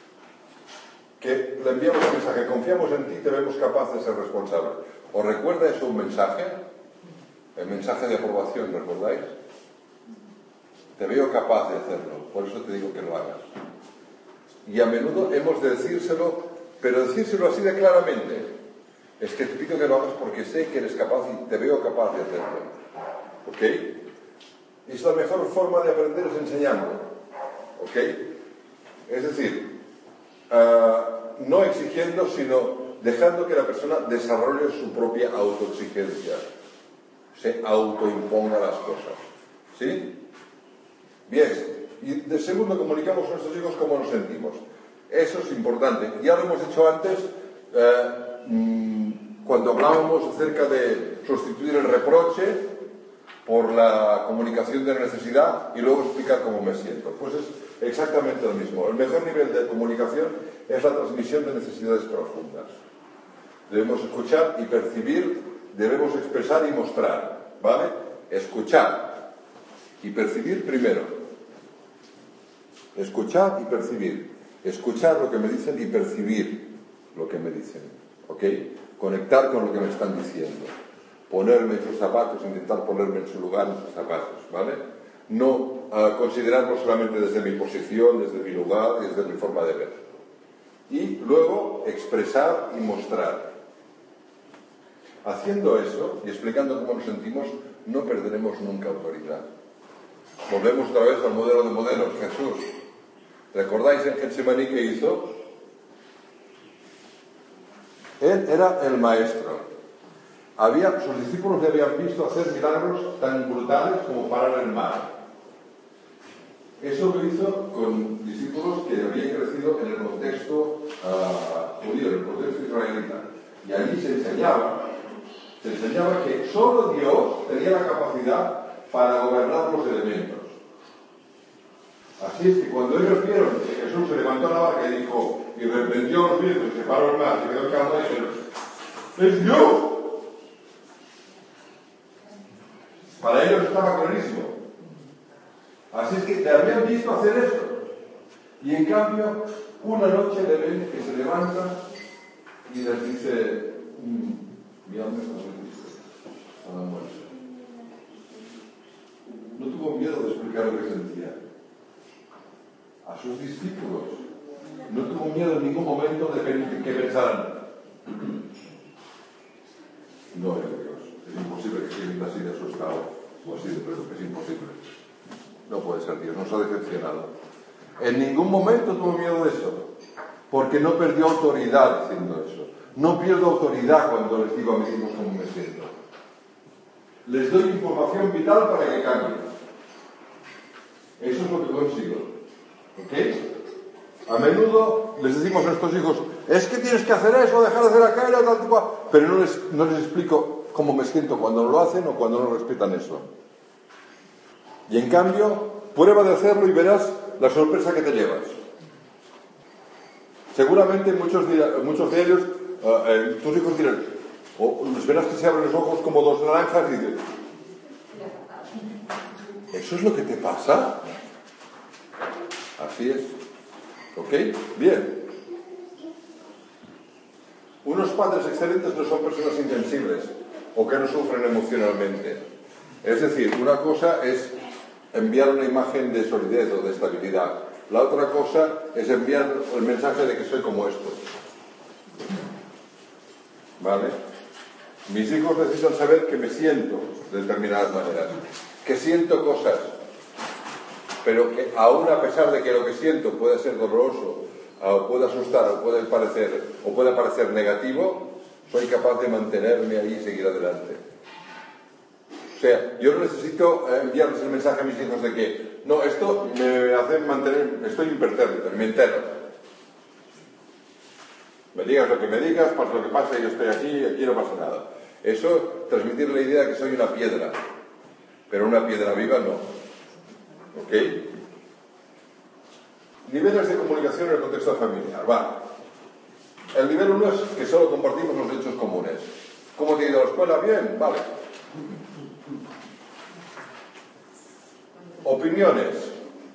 que le enviamos un mensaje. Confiamos en ti, te vemos capaz de ser responsable. ¿Os recuerda eso un mensaje? El mensaje de aprobación, ¿recordáis? Te veo capaz de hacerlo, por eso te digo que lo hagas. Y a menudo hemos de decírselo, pero decírselo así de claramente. Es que te pido que lo hagas porque sé que eres capaz y te veo capaz de hacerlo. ¿Ok? Es la mejor forma de aprender es enseñando. ¿Ok? Es decir, uh, no exigiendo, sino dejando que la persona desarrolle su propia autoexigencia. Se autoimponga las cosas. ¿Sí? Bien, y de segundo comunicamos a nuestros hijos cómo nos sentimos. Eso es importante. Ya lo hemos dicho antes, eh, mmm, cuando hablábamos acerca de sustituir el reproche por la comunicación de la necesidad y luego explicar cómo me siento. Pues es exactamente lo mismo. El mejor nivel de comunicación es la transmisión de necesidades profundas. Debemos escuchar y percibir, debemos expresar y mostrar, ¿vale? Escuchar y percibir primero. Escuchar y percibir. Escuchar lo que me dicen y percibir lo que me dicen. ¿Ok? Conectar con lo que me están diciendo. Ponerme en sus zapatos, intentar ponerme en su lugar, en sus zapatos. ¿Vale? No uh, considerarlo solamente desde mi posición, desde mi lugar y desde mi forma de ver. Y luego expresar y mostrar. Haciendo eso y explicando cómo nos sentimos, no perderemos nunca autoridad. Volvemos otra vez al modelo de modelos, Jesús. ¿Recordáis en Getsemaní qué hizo? Él era el maestro. Había, sus discípulos le habían visto hacer milagros tan brutales como parar el mar. Eso lo hizo con discípulos que habían crecido en el contexto uh, judío, en el contexto israelita. Y allí se enseñaba, se enseñaba que solo Dios tenía la capacidad para gobernar los elementos. Así es que cuando ellos vieron que Jesús se levantó a la barca y dijo, y reprendió los vientos, se paró el mar, se quedó calmo y dijeron, ¡es Dios! Para ellos estaba clarísimo. Así es que te habían visto hacer esto. Y en cambio, una noche le ven que se levanta y les dice, mmm, mi alma está muy triste, a la muerte. No tuvo miedo de explicar lo que sentía. A sus discípulos. No tuvo miedo en ningún momento de que pensaran, no es Dios, es imposible que sienta así de asustado, o así de preso, es imposible. No puede ser Dios, nos ha decepcionado. En ningún momento tuvo miedo de eso, porque no perdió autoridad diciendo eso. No pierdo autoridad cuando les digo a mis hijos cómo me siento. Les doy información vital para que cambien. Eso es lo que consigo. ¿Ok? A menudo les decimos a nuestros hijos, es que tienes que hacer eso, dejar de hacer aquello, tal tipo, pero no les, no les explico cómo me siento cuando lo hacen o cuando no respetan eso. Y en cambio, prueba de hacerlo y verás la sorpresa que te llevas. Seguramente muchos de, muchos de ellos, uh, eh, tus hijos dirán, o los verás que se abren los ojos como dos naranjas y dicen, ¿eso es lo que te pasa? Así es. ¿Ok? Bien. Unos padres excelentes no son personas insensibles o que no sufren emocionalmente. Es decir, una cosa es enviar una imagen de solidez o de estabilidad. La otra cosa es enviar el mensaje de que soy como esto. ¿Vale? Mis hijos necesitan saber que me siento de determinadas maneras, que siento cosas, pero que aún a pesar de que lo que siento puede ser doloroso, o puede asustar, o puede parecer, o puede parecer negativo, soy capaz de mantenerme ahí y seguir adelante. O sea, yo no necesito enviarles el mensaje a mis hijos de que, no, esto me hace mantener, estoy impertérrito, me entero. Me digas lo que me digas, pasa lo que pase, yo estoy aquí, aquí no pasa nada. Eso, transmitir la idea de que soy una piedra, pero una piedra viva no. ¿Ok? Niveles de comunicación en el contexto familiar. Va. El nivel uno es que solo compartimos los hechos comunes. ¿Cómo te ha ido a la escuela? Bien, vale. Opiniones.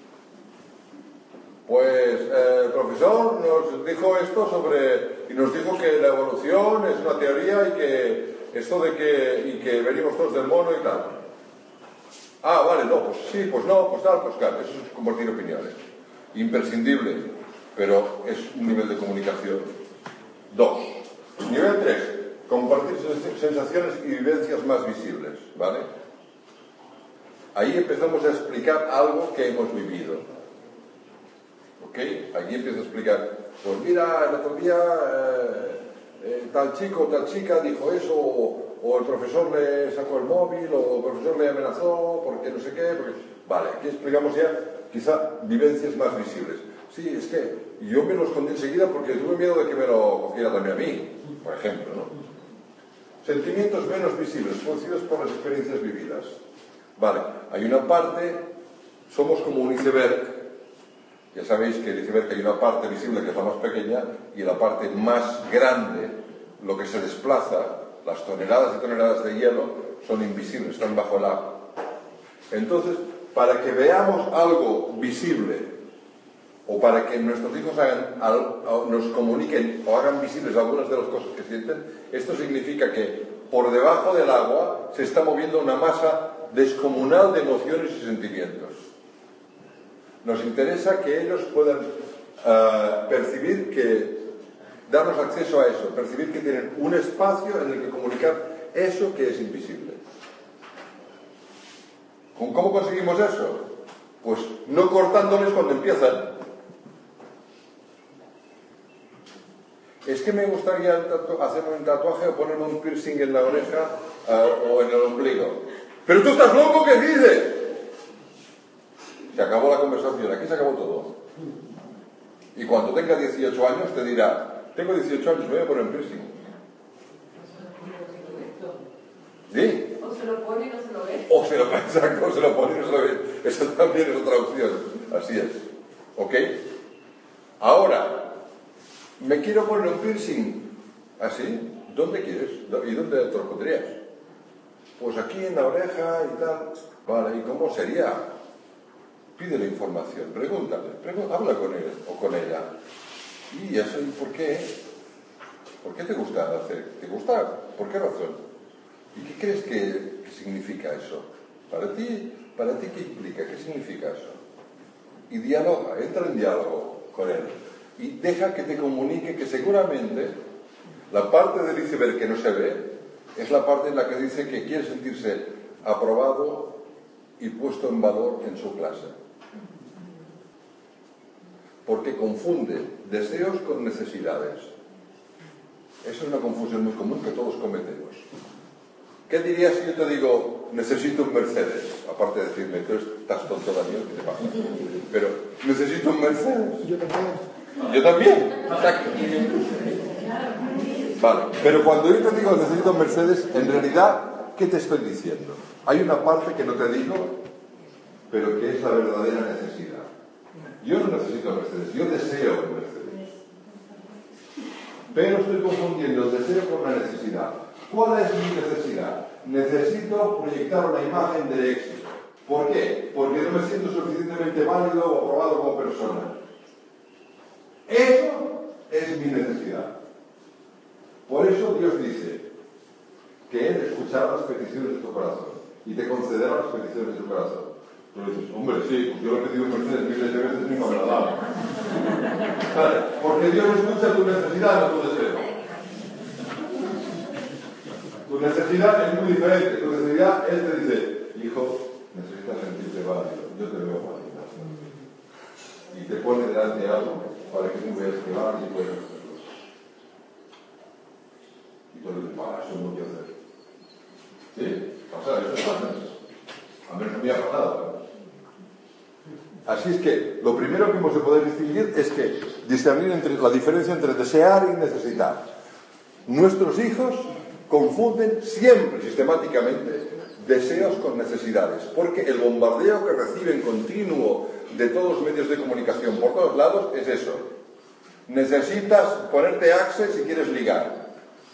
Pues eh, el profesor nos dijo esto sobre, y nos dijo que la evolución es una teoría y que esto de que, y que venimos todos del mono y tal. Ah, vale, no, pues sí, pues no, pues tal, pues claro, eso es compartir opiniones. Imprescindible, pero es un nivel de comunicación. Dos. Nivel tres. Compartir sensaciones y vivencias más visibles, ¿vale? Ahí empezamos a explicar algo que hemos vivido. ¿Ok? Aquí empiezo a explicar, pues mira, el otro día eh, eh, tal chico o tal chica dijo eso, o, o el profesor le sacó el móvil, o el profesor le amenazó, porque no sé qué, porque... Vale, aquí explicamos ya, quizá, vivencias más visibles. Sí, es que yo me lo escondí enseguida porque tuve miedo de que me lo cogiera también a mí, por ejemplo, ¿no? Sentimientos menos visibles, producidos por las experiencias vividas. Vale, hay una parte, somos como un iceberg. Ya sabéis que el iceberg hay una parte visible que es la más pequeña y la parte más grande, lo que se desplaza, las toneladas y toneladas de hielo, son invisibles, están bajo el agua. Entonces, para que veamos algo visible o para que nuestros hijos hagan, nos comuniquen o hagan visibles algunas de las cosas que sienten, esto significa que por debajo del agua se está moviendo una masa descomunal de emociones y sentimientos. Nos interesa que ellos puedan uh, percibir que, darnos acceso a eso, percibir que tienen un espacio en el que comunicar eso que es invisible. ¿Cómo conseguimos eso? Pues no cortándoles cuando empiezan. es que me gustaría hacerme un tatuaje o ponerme un piercing en la oreja uh, o en el ombligo. ¡Pero tú estás loco! ¿Qué dices? Se acabó la conversación, aquí se acabó todo. Y cuando tenga dieciocho años te dirá, tengo dieciocho años, me voy a poner un piercing. ¿Sí? O se lo pone y no se lo ve. O se lo, exacto, o se lo pone y no se lo ve. Eso también es otra opción. Así es. ¿Ok? Ahora, me quiero poner un piercing. ¿Así? ¿Dónde quieres? ¿Y dónde te lo pondrías? Pues aquí en la oreja y tal. Vale, ¿y cómo sería? Pídele información, pregúntale, pregúntale, habla con él o con ella. ¿Y eso? ¿Y por qué? ¿Por qué te gusta hacer? ¿Te gusta? ¿Por qué razón? ¿Y qué crees que, que significa eso? Para ti, ¿Para ti qué implica? ¿Qué significa eso? Y dialoga, entra en diálogo con él. Y deja que te comunique que seguramente la parte del iceberg que no se ve es la parte en la que dice que quiere sentirse aprobado y puesto en valor en su clase. Porque confunde deseos con necesidades. Esa es una confusión muy común que todos cometemos. ¿Qué dirías si yo te digo, necesito un Mercedes? Aparte de decirme, tú estás tonto, Daniel, ¿qué te pasa? Pero, necesito un Mercedes. Yo también. Yo también. Exacto. Vale, pero cuando yo te digo necesito un Mercedes, en realidad, ¿qué te estoy diciendo? Hay una parte que no te digo, pero que es la verdadera necesidad. Yo no necesito un Mercedes, yo deseo un Mercedes. Pero estoy confundiendo el deseo con la necesidad. ¿Cuál es mi necesidad? Necesito proyectar una imagen de éxito. ¿Por qué? Porque no me siento suficientemente válido o aprobado como persona. Eso es mi necesidad. Por eso Dios dice que Él escuchará las peticiones de tu corazón y te concederá las peticiones de tu corazón. Tú dices, hombre, sí, pues yo le he pedido un Mercedes miles de veces y no me lo ha dado. ¿Vale? Porque Dios escucha tu necesidad, no tu deseo. Tu necesidad es muy diferente. Tu necesidad, Él te dice, hijo, necesitas sentirte válido. Yo te veo válido. Y te pone delante de algo para que tú veas que vale y puedes hacerlo. Y tú le dices, para eso no quiero hacer. ¿Sí? O sea, eso pasa. A menos no me ha pasado. Así es que lo primero que hemos de poder distinguir es que discernir entre la diferencia entre desear y necesitar. Nuestros hijos confunden siempre, sistemáticamente, deseos con necesidades, porque el bombardeo que reciben continuo de todos los medios de comunicación por todos lados es eso. Necesitas ponerte Access si quieres ligar.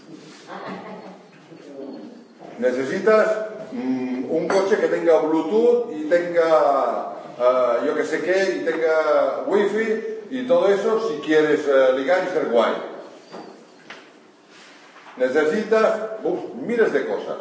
Necesitas mmm, un coche que tenga Bluetooth y tenga uh, yo que sé qué, y tenga Wi-Fi y todo eso si quieres uh, ligar y ser guay. Necesitas uf, miles de cosas.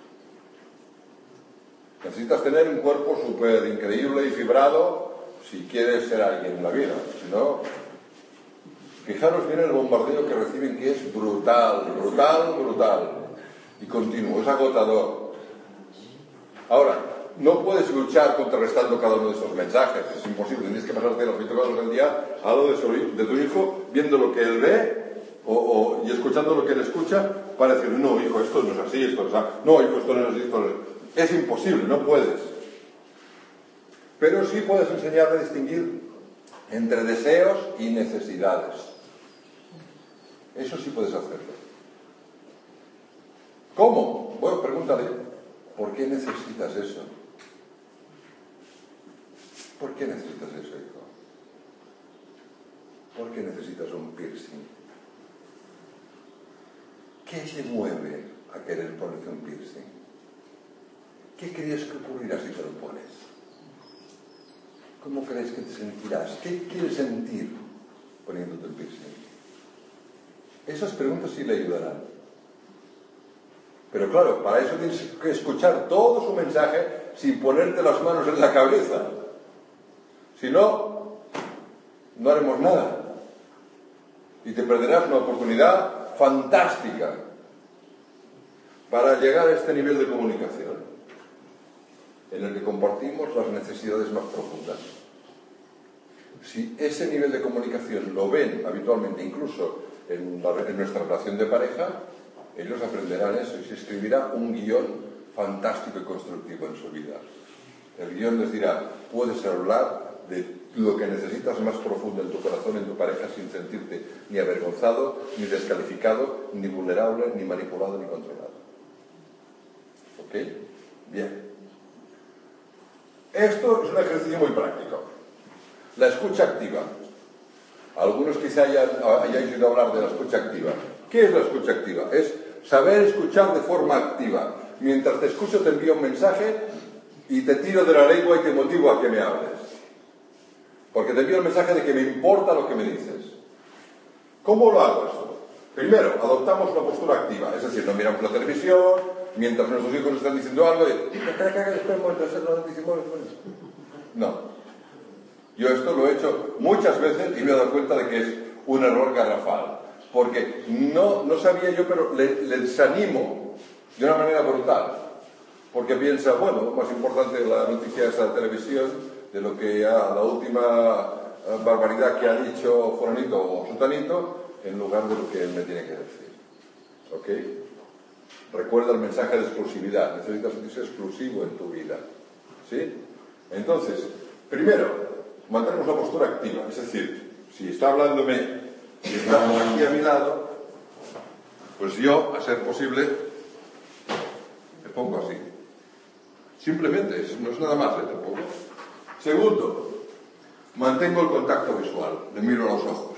Necesitas tener un cuerpo súper increíble y fibrado si quieres ser alguien en la vida. Si no, fijaros bien el bombardeo que reciben, que es brutal, brutal, brutal y continuo, es agotador. Ahora, no puedes luchar contrarrestando cada uno de esos mensajes, es imposible. Tienes que pasarte las veinticuatro horas del día al lado de, su, de tu hijo, viendo lo que él ve o, o, y escuchando lo que él escucha para decir, no, hijo, esto no es así, esto no es así, no, hijo, esto no es así, esto no es así. Es imposible, no puedes. Pero sí puedes enseñarle a distinguir entre deseos y necesidades. Eso sí puedes hacerlo. ¿Cómo? Bueno, pregúntale, ¿por qué necesitas eso? ¿Por qué necesitas eso, hijo? ¿Por qué necesitas un piercing? ¿Qué te mueve a querer ponerte un piercing? ¿Qué crees que ocurrirá si te lo pones? ¿Cómo crees que te sentirás? ¿Qué quieres sentir poniéndote el piercing? Esas preguntas sí le ayudarán. Pero claro, para eso tienes que escuchar todo su mensaje sin ponerte las manos en la cabeza. Si no, no haremos nada. Y te perderás una oportunidad fantástica para llegar a este nivel de comunicación, en el que compartimos las necesidades más profundas. Si ese nivel de comunicación lo ven habitualmente, incluso en, la, en nuestra relación de pareja, ellos aprenderán eso y se escribirá un guión fantástico y constructivo en su vida. El guión les dirá, puedes hablar de lo que necesitas más profundo en tu corazón, en tu pareja, sin sentirte ni avergonzado, ni descalificado, ni vulnerable, ni manipulado, ni controlado. ¿Ok? Bien. Esto es un ejercicio muy práctico. La escucha activa. Algunos quizá hayan, hayáis oído hablar de la escucha activa. ¿Qué es la escucha activa? Es saber escuchar de forma activa. Mientras te escucho te envío un mensaje y te tiro de la lengua y te motivo a que me hables. Porque te envío el mensaje de que me importa lo que me dices. ¿Cómo lo hago esto? Primero, adoptamos una postura activa. Es decir, no miramos la televisión mientras nuestros hijos están diciendo algo y... No. Yo esto lo he hecho muchas veces y me he dado cuenta de que es un error garrafal. Porque no, no sabía yo, pero le, le desanimo de una manera brutal. Porque piensa, bueno, más importante la noticia es la televisión de lo que ha, la última barbaridad que ha dicho fulanito o sutanito, en lugar de lo que él me tiene que decir. ¿Ok? Recuerda el mensaje de exclusividad. Necesitas sentirse exclusivo en tu vida. ¿Sí? Entonces, primero, mantenemos la postura activa. Es decir, si está hablándome y está aquí a mi lado, pues yo, a ser posible, me pongo así. Simplemente, no es nada más, ¿eh? Tampoco. Segundo, mantengo el contacto visual, le miro a los ojos.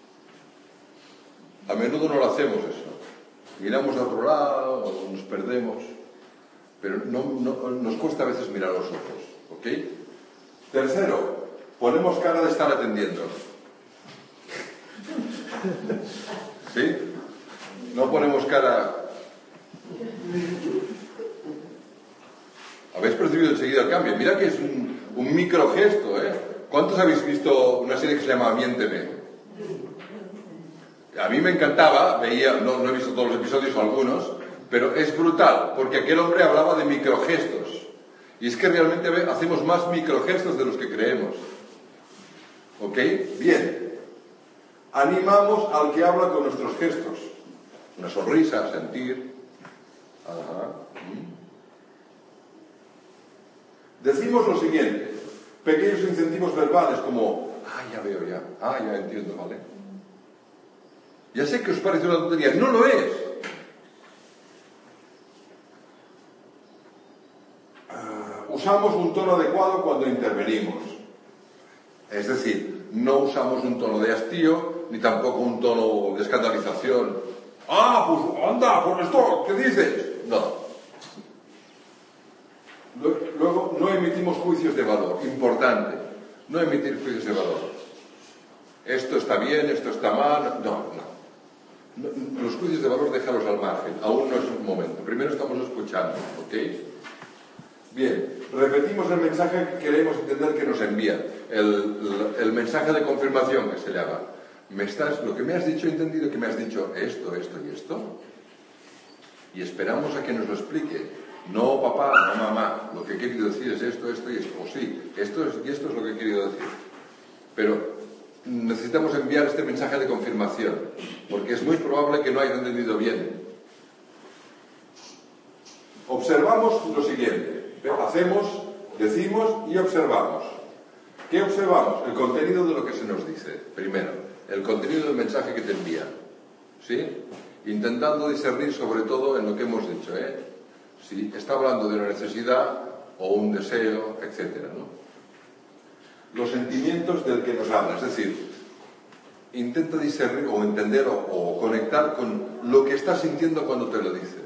A menudo no lo hacemos eso. Miramos a otro lado, o nos perdemos, pero no, no, nos cuesta a veces mirar a los ojos, ¿ok? Tercero, ponemos cara de estar atendiendo. ¿Sí? No ponemos cara... Habéis percibido enseguida el cambio. Mira que es un, un micro gesto, ¿eh? ¿Cuántos habéis visto una serie que se llama Miénteme? A mí me encantaba, veía, no, no he visto todos los episodios o algunos, pero es brutal, porque aquel hombre hablaba de microgestos. Y es que realmente hacemos más microgestos de los que creemos. ¿Ok? Bien. Animamos al que habla con nuestros gestos. Una sonrisa, sentir. Ajá. Decimos lo siguiente. Pequeños incentivos verbales como, ah, ya veo ya, ah, ya entiendo, ¿vale? Ya sé que os parece una tontería. No lo es. Uh, usamos un tono adecuado cuando intervenimos. Es decir, no usamos un tono de hastío, ni tampoco un tono de escandalización. Ah, pues anda, por esto, ¿qué dices? No. Luego, no emitimos juicios de valor. Importante, no emitir juicios de valor. Esto está bien, esto está mal. No, no. Los juicios de valor déjalos al margen. Aún no es un momento. Primero estamos escuchando, ¿ok? Bien, repetimos el mensaje que queremos entender que nos envía. El, el, el mensaje de confirmación que se llama. ¿Me estás, lo que me has dicho, he entendido que me has dicho esto, esto y esto? Y esperamos a que nos lo explique. No, papá, no, mamá. Lo que he querido decir es esto, esto y esto. O sí, esto es, y esto es lo que he querido decir. Pero necesitamos enviar este mensaje de confirmación, porque es muy probable que no hayas entendido bien. Observamos lo siguiente. Hacemos, decimos y observamos. ¿Qué observamos? El contenido de lo que se nos dice. Primero, el contenido del mensaje que te envía. ¿Sí? Intentando discernir sobre todo en lo que hemos dicho, ¿eh? Si está hablando de una necesidad o un deseo, etcétera, ¿no? Los sentimientos del que nos habla, es decir, intenta discernir o entender o, o conectar con lo que está sintiendo cuando te lo dice.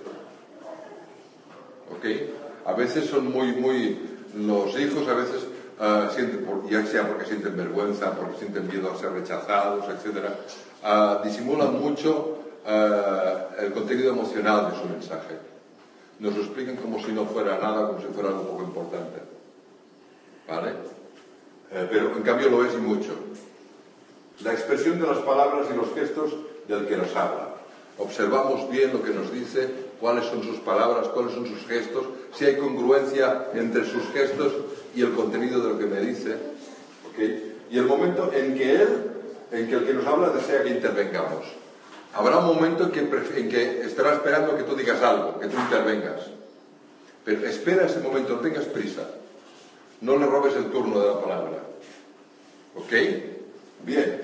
¿Ok? A veces son muy, muy... Los hijos a veces uh, sienten, por, ya sea porque sienten vergüenza, porque sienten miedo a ser rechazados, etcétera, uh, disimulan mucho uh, el contenido emocional de su mensaje. Nos lo explican como si no fuera nada, como si fuera algo poco importante. ¿Vale? Eh, pero en cambio lo es y mucho. La expresión de las palabras y los gestos del que nos habla. Observamos bien lo que nos dice, cuáles son sus palabras, cuáles son sus gestos, si hay congruencia entre sus gestos y el contenido de lo que me dice. ¿Okay? Y el momento en que él, en que el que nos habla desea que intervengamos. Habrá un momento en que, en que estará esperando que tú digas algo, que tú intervengas. Pero espera ese momento, no tengas prisa. No le robes el turno de la palabra. ¿Ok? Bien.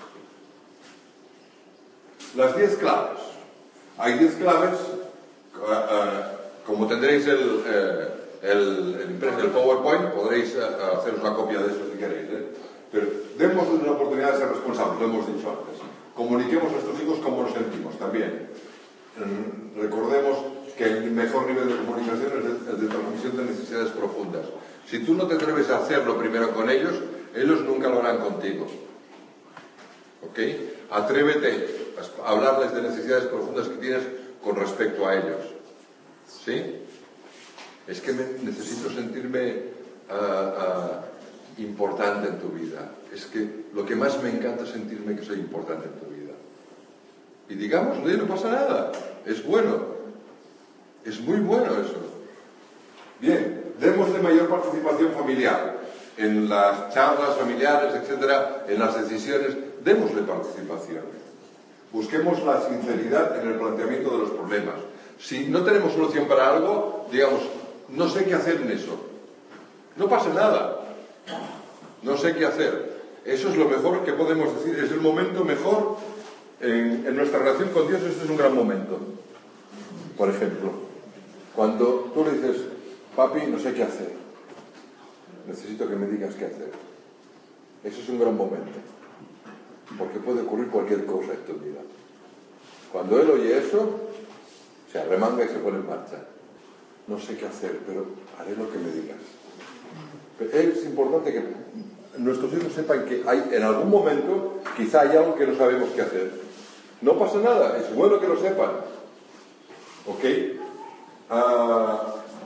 Las diez claves. Hay diez claves, uh, uh, como tendréis el, uh, el, el, el PowerPoint, podréis uh, hacer una copia de eso si queréis. ¿eh? Pero demos una oportunidad de ser responsables, lo hemos dicho antes. Comuniquemos a nuestros hijos cómo nos sentimos también. Um, recordemos que el mejor nivel de comunicación es el, el de transmisión de necesidades profundas. Si tú no te atreves a hacerlo primero con ellos, ellos nunca lo harán contigo. ¿Ok? Atrévete a hablarles de necesidades profundas que tienes con respecto a ellos. ¿Sí? Es que me, necesito sentirme uh, uh, importante en tu vida. Es que lo que más me encanta es sentirme que soy importante en tu vida. Y digamos, no, no pasa nada. Es bueno. Es muy bueno eso. Bien, démosle mayor participación familiar. En las charlas familiares, etcétera, en las decisiones, démosle participación. Busquemos la sinceridad en el planteamiento de los problemas. Si no tenemos solución para algo, digamos, no sé qué hacer en eso. No pasa nada. No sé qué hacer. Eso es lo mejor que podemos decir. Es el momento mejor en, en nuestra relación con Dios. Este es un gran momento. Por ejemplo, cuando tú le dices, papi, no sé qué hacer. Necesito que me digas qué hacer. Eso es un gran momento. Porque puede ocurrir cualquier cosa en tu vida. Cuando él oye eso, se arremanga y se pone en marcha. No sé qué hacer, pero haré lo que me digas. Pero es importante que nuestros hijos sepan que hay, en algún momento, quizá hay algo que no sabemos qué hacer. No pasa nada, es bueno que lo sepan. ¿Ok? Uh,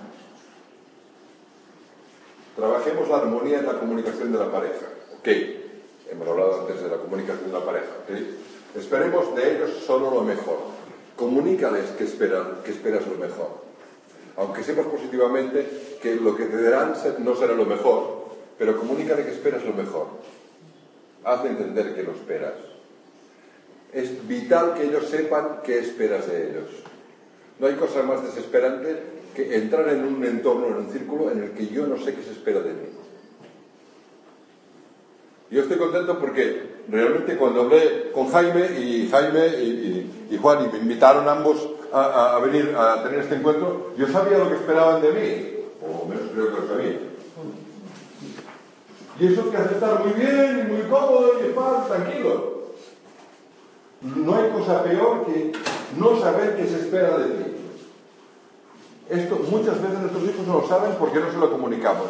trabajemos la armonía en la comunicación de la pareja. Ok. Hemos hablado antes de la comunicación de la pareja. ¿Sí? Esperemos de ellos solo lo mejor. Comunícales que, esperan, que esperas lo mejor. Aunque sepas positivamente que lo que te darán no será lo mejor, pero comunícale que esperas lo mejor. Hazle entender que lo esperas. Es vital que ellos sepan qué esperas de ellos. No hay cosa más desesperante que entrar en un entorno, en un círculo en el que yo no sé qué se espera de mí. Yo estoy contento porque realmente cuando hablé con Jaime y Jaime y, y, y Juan y me invitaron ambos a, a, a venir a tener este encuentro, yo sabía lo que esperaban de mí, o menos creo que lo sabía. Y eso que hace estar muy bien y muy cómodo y estar tranquilo. No hay cosa peor que no saber qué se espera de ti. Esto muchas veces nuestros hijos no lo saben porque no se lo comunicamos.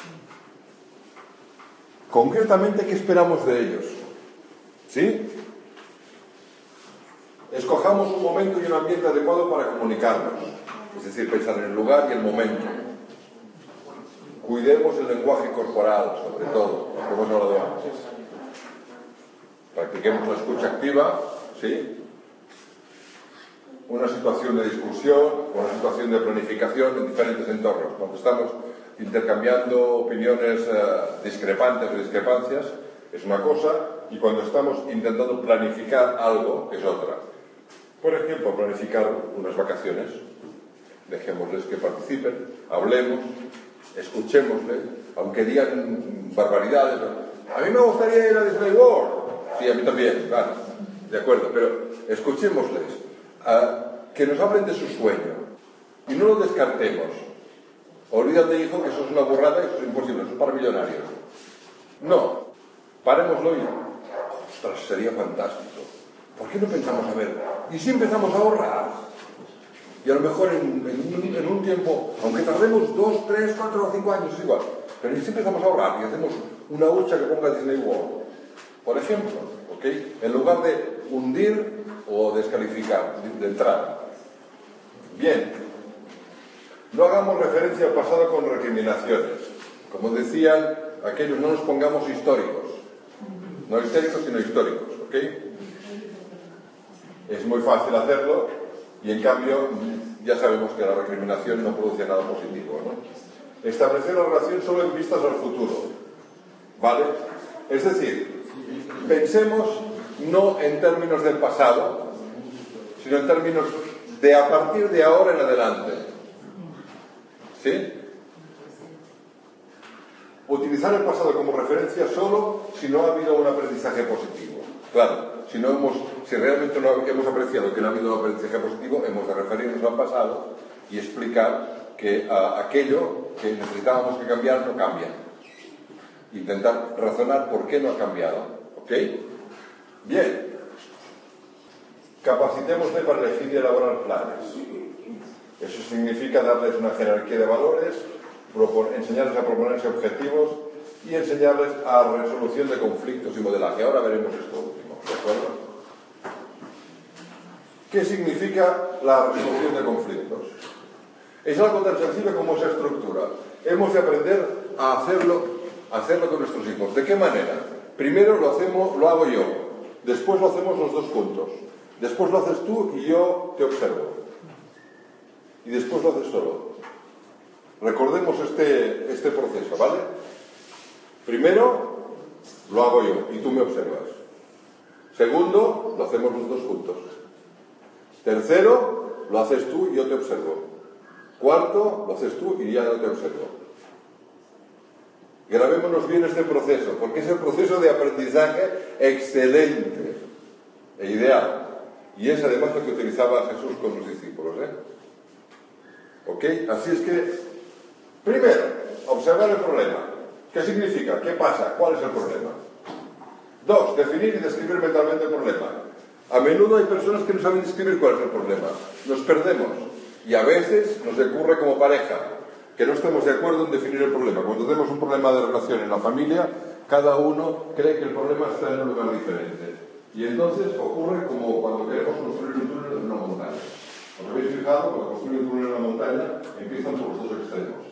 Concretamente, ¿qué esperamos de ellos? ¿Sí? Escojamos un momento y un ambiente adecuado para comunicarnos. Es decir, pensar en el lugar y el momento. Cuidemos el lenguaje corporal, sobre todo, lo que hemos hablado antes. Practiquemos la escucha activa, ¿sí? Una situación de discusión, una situación de planificación en diferentes entornos. Cuando estamos intercambiando opiniones uh, discrepantes o discrepancias, es una cosa, y cuando estamos intentando planificar algo, es otra. Por ejemplo, planificar unas vacaciones. Dejémosles que participen, hablemos, escuchémosles, aunque digan barbaridades. A mí me gustaría ir a Disney World. Sí, a mí también, vale, de acuerdo, pero escuchémosles, uh, que nos hablen de su sueño, y no lo descartemos. Olvídate, hijo, que eso es una burrada y eso es imposible, eso es para millonarios. No, parémoslo y... ¡Ostras, sería fantástico! ¿Por qué no pensamos a ver? ¿Y si empezamos a ahorrar? Y a lo mejor en, en, un, en un tiempo, aunque tardemos dos, tres, cuatro o cinco años, es igual. Pero ¿y si empezamos a ahorrar y hacemos una hucha que ponga Disney World? Por ejemplo, ¿ok? En lugar de hundir o descalificar de entrada. Bien. No hagamos referencia al pasado con recriminaciones. Como decían aquellos, no nos pongamos históricos. No históricos, sino históricos, ¿ok? Es muy fácil hacerlo y en cambio ya sabemos que la recriminación no produce nada positivo, ¿no? Establecer la relación solo en vistas al futuro, ¿vale? Es decir, pensemos no en términos del pasado, sino en términos de a partir de ahora en adelante. ¿Sí? Utilizar el pasado como referencia solo si no ha habido un aprendizaje positivo. Claro, si, no hemos, si realmente no hemos apreciado que no ha habido un aprendizaje positivo, hemos de referirnos al pasado y explicar que uh, aquello que necesitábamos que cambiar no cambia. Intentar razonar por qué no ha cambiado. ¿Ok? Bien. Capacitémosle para elegir y elaborar planes. Eso significa darles una jerarquía de valores, enseñarles a proponerse objetivos y enseñarles a resolución de conflictos y modelaje. Ahora veremos esto último, ¿de acuerdo? ¿Qué significa la resolución de conflictos? Es algo tan sencillo como esa estructura. Hemos de aprender a hacerlo, a hacerlo con nuestros hijos. ¿De qué manera? Primero lo hacemos, lo hago yo. Después lo hacemos los dos juntos. Después lo haces tú y yo te observo. Y después lo haces solo. Recordemos este, este proceso, ¿vale? Primero, lo hago yo y tú me observas. Segundo, lo hacemos los dos juntos. Tercero, lo haces tú y yo te observo. Cuarto, lo haces tú y ya no te observo. Grabémonos bien este proceso, porque es el proceso de aprendizaje excelente e ideal. Y es además lo que utilizaba Jesús con los discípulos, ¿eh? ¿Ok? Así es que, primero, observar el problema. ¿Qué significa? ¿Qué pasa? ¿Cuál es el problema? Dos, definir y describir mentalmente el problema. A menudo hay personas que no saben describir cuál es el problema. Nos perdemos. Y a veces nos ocurre como pareja, que no estamos de acuerdo en definir el problema. Cuando tenemos un problema de relación en la familia, cada uno cree que el problema está en un lugar diferente. Y entonces ocurre como cuando queremos construir un túnel en una montaña. ¿Os habéis fijado? Cuando construyen un túnel en una montaña, empiezan por los dos extremos.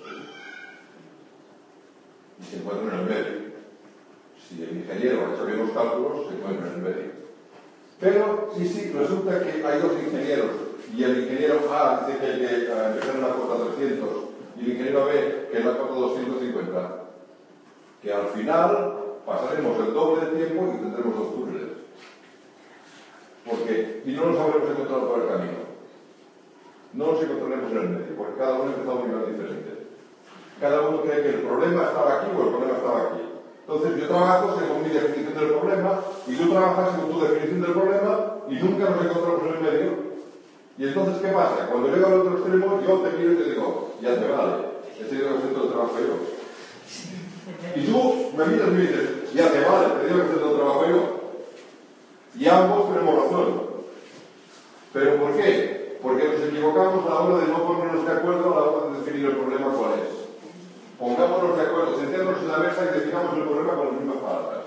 Y se encuentran en el medio. Si el ingeniero ha hecho bien los cálculos, se encuentra en el medio. Pero, sí, sí, resulta que hay dos ingenieros. Y el ingeniero A dice que hay que uh, empezar en la cota trescientos. Y el ingeniero B, que es la cota doscientos cincuenta. Que al final pasaremos el doble de tiempo y tendremos dos túneles. Porque, y no nos habremos encontrado por el camino. No nos encontraremos en el medio, porque cada uno ha empezado a un nivel diferente. Cada uno cree que el problema estaba aquí o el problema estaba aquí. Entonces yo trabajo según mi definición del problema y tú trabajas según tu definición del problema y nunca nos encontramos en el medio. Y entonces, ¿qué pasa? Cuando llego al otro extremo, yo te miro y te digo, ya te vale, he tenido que hacer todo el trabajo yo. Y tú me miras y me dices, ya te vale, he tenido que hacer todo el trabajo yo. Y ambos tenemos razón. ¿Pero por qué? Porque nos equivocamos a la hora de no ponernos de acuerdo a la hora de definir el problema cuál es. Pongámonos de acuerdo, sentémonos en la mesa y definamos el problema con las mismas palabras.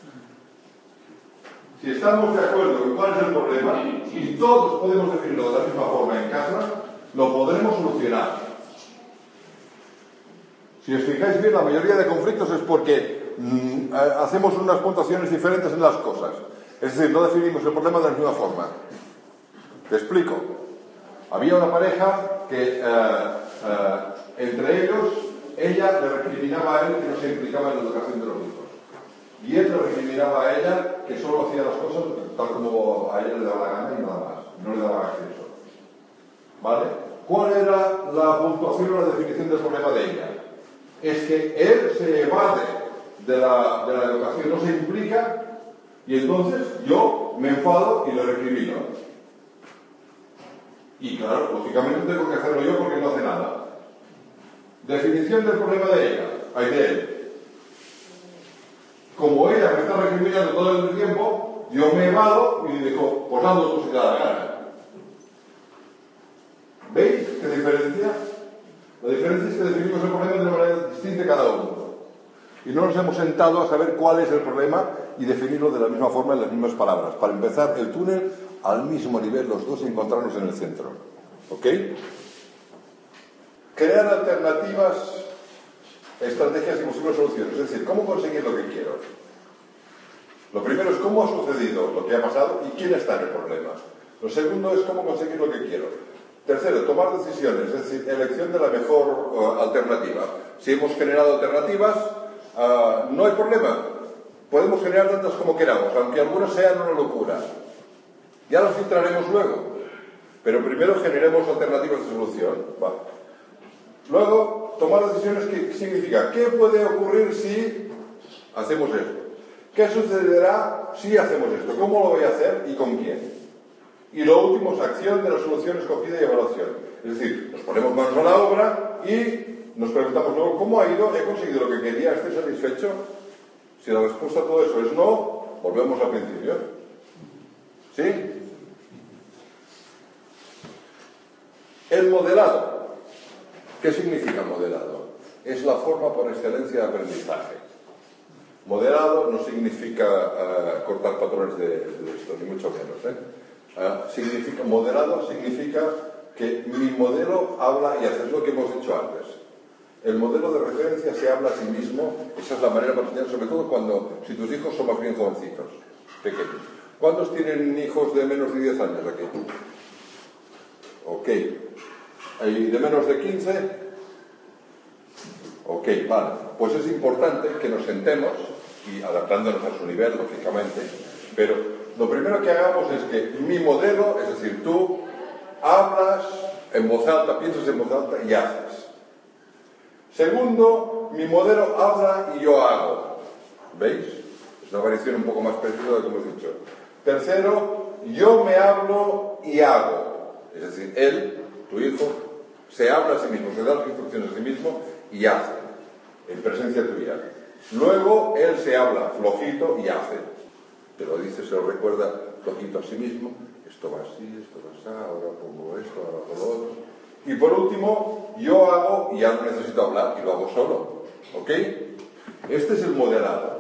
Si estamos de acuerdo en cuál es el problema y todos podemos definirlo de la misma forma en casa, lo podremos solucionar. Si os fijáis bien, la mayoría de conflictos es porque mmm, hacemos unas puntuaciones diferentes en las cosas. Es decir, no definimos el problema de la misma forma. Te explico. Había una pareja que uh, uh, entre ellos, ella le recriminaba a él que no se implicaba en la educación de los hijos. Y él le recriminaba a ella que solo hacía las cosas tal como a ella le daba la gana y nada más. No le daba acceso. ¿Vale? ¿Cuál era la puntuación o la definición del problema de ella? Es que él se evade de la, de la educación, no se implica, y entonces yo me enfado y le recrimino. Y claro, lógicamente tengo que hacerlo yo porque no hace nada. Definición del problema de ella, hay de él. Como ella me está recriminando todo el tiempo, yo me evado y digo, pues ando tú si te da la gana. ¿Veis qué diferencia? La diferencia es que definimos el problema de una manera distinta cada uno. Y no nos hemos sentado a saber cuál es el problema y definirlo de la misma forma en las mismas palabras. Para empezar, el túnel al mismo nivel, los dos, y encontrarnos en el centro. ¿Ok? Crear alternativas, estrategias y posibles soluciones. Es decir, ¿cómo conseguir lo que quiero? Lo primero es cómo ha sucedido lo que ha pasado y quién está en el problema. Lo segundo es cómo conseguir lo que quiero. Tercero, tomar decisiones, es decir, elección de la mejor uh, alternativa. Si hemos generado alternativas, uh, no hay problema. Podemos generar tantas como queramos, aunque algunas sean una locura. Ya las filtraremos luego. Pero primero generemos alternativas de solución. Vale. Luego, tomar decisiones. ¿Qué significa? ¿Qué puede ocurrir si hacemos esto? ¿Qué sucederá si hacemos esto? ¿Cómo lo voy a hacer y con quién? Y lo último es acción de la solución escogida y evaluación. Es decir, nos ponemos manos a la obra y nos preguntamos luego, ¿cómo ha ido? ¿He conseguido lo que quería? ¿Estoy satisfecho? Si la respuesta a todo eso es no, volvemos al principio. ¿Sí? El modelado. ¿Qué significa modelado? Es la forma por excelencia de aprendizaje. Modelado no significa uh, cortar patrones de, de esto, ni mucho menos. ¿eh? Uh, significa, modelado significa que mi modelo habla y hace lo que hemos dicho antes. El modelo de referencia se habla a sí mismo. Esa es la manera para enseñar, sobre todo cuando, si tus hijos son más bien jovencitos, pequeños. ¿Cuántos tienen hijos de menos de diez años aquí? Ok. ¿Y de menos de quince? Ok, vale. Pues es importante que nos sentemos, y adaptándonos a su nivel, lógicamente, pero lo primero que hagamos es que mi modelo, es decir, tú hablas en voz alta, piensas en voz alta y haces. Segundo, mi modelo habla y yo hago. ¿Veis? Es una variación un poco más precisa de lo que hemos dicho. Tercero, yo me hablo y hago. Es decir, él, tu hijo, se habla a sí mismo, se da las instrucciones a sí mismo y hace, en presencia tuya. Luego, él se habla flojito y hace. Te lo dice, se lo recuerda flojito a sí mismo. Esto va así, esto va así, ahora pongo esto, ahora pongo lo otro. Y por último, yo hago y ya no necesito hablar y lo hago solo. ¿Ok? Este es el modelado.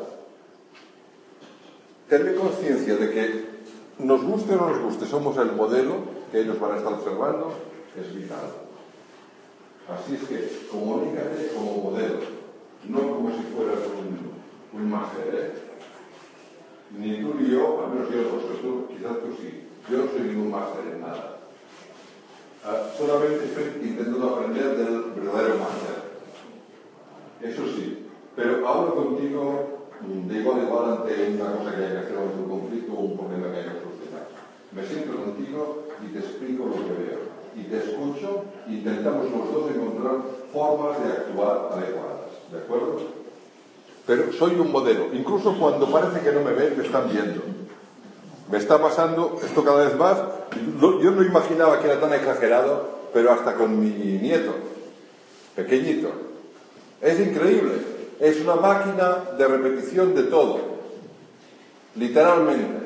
Tener conciencia de que nos guste o no nos guste, somos el modelo que ellos van a estar observando, es vital. Así es que comunícate como modelo, no como si fueras un, un máster, ¿eh? Ni tú ni yo, al menos yo no soy tú, quizás tú sí. Yo no soy ningún máster en nada. Uh, solamente estoy intentando aprender del verdadero máster. Eso sí, pero hablo contigo de igual a igual ante una cosa que hay que hacer, ante un conflicto o un problema que hay que solucionar. Me siento contigo y te explico lo que veo. Y te escucho e intentamos los dos encontrar formas de actuar adecuadas. ¿De acuerdo? Pero soy un modelo. Incluso cuando parece que no me ven, me están viendo. Me está pasando esto cada vez más. Yo no imaginaba que era tan exagerado, pero hasta con mi nieto, pequeñito. Es increíble. Es una máquina de repetición de todo. Literalmente.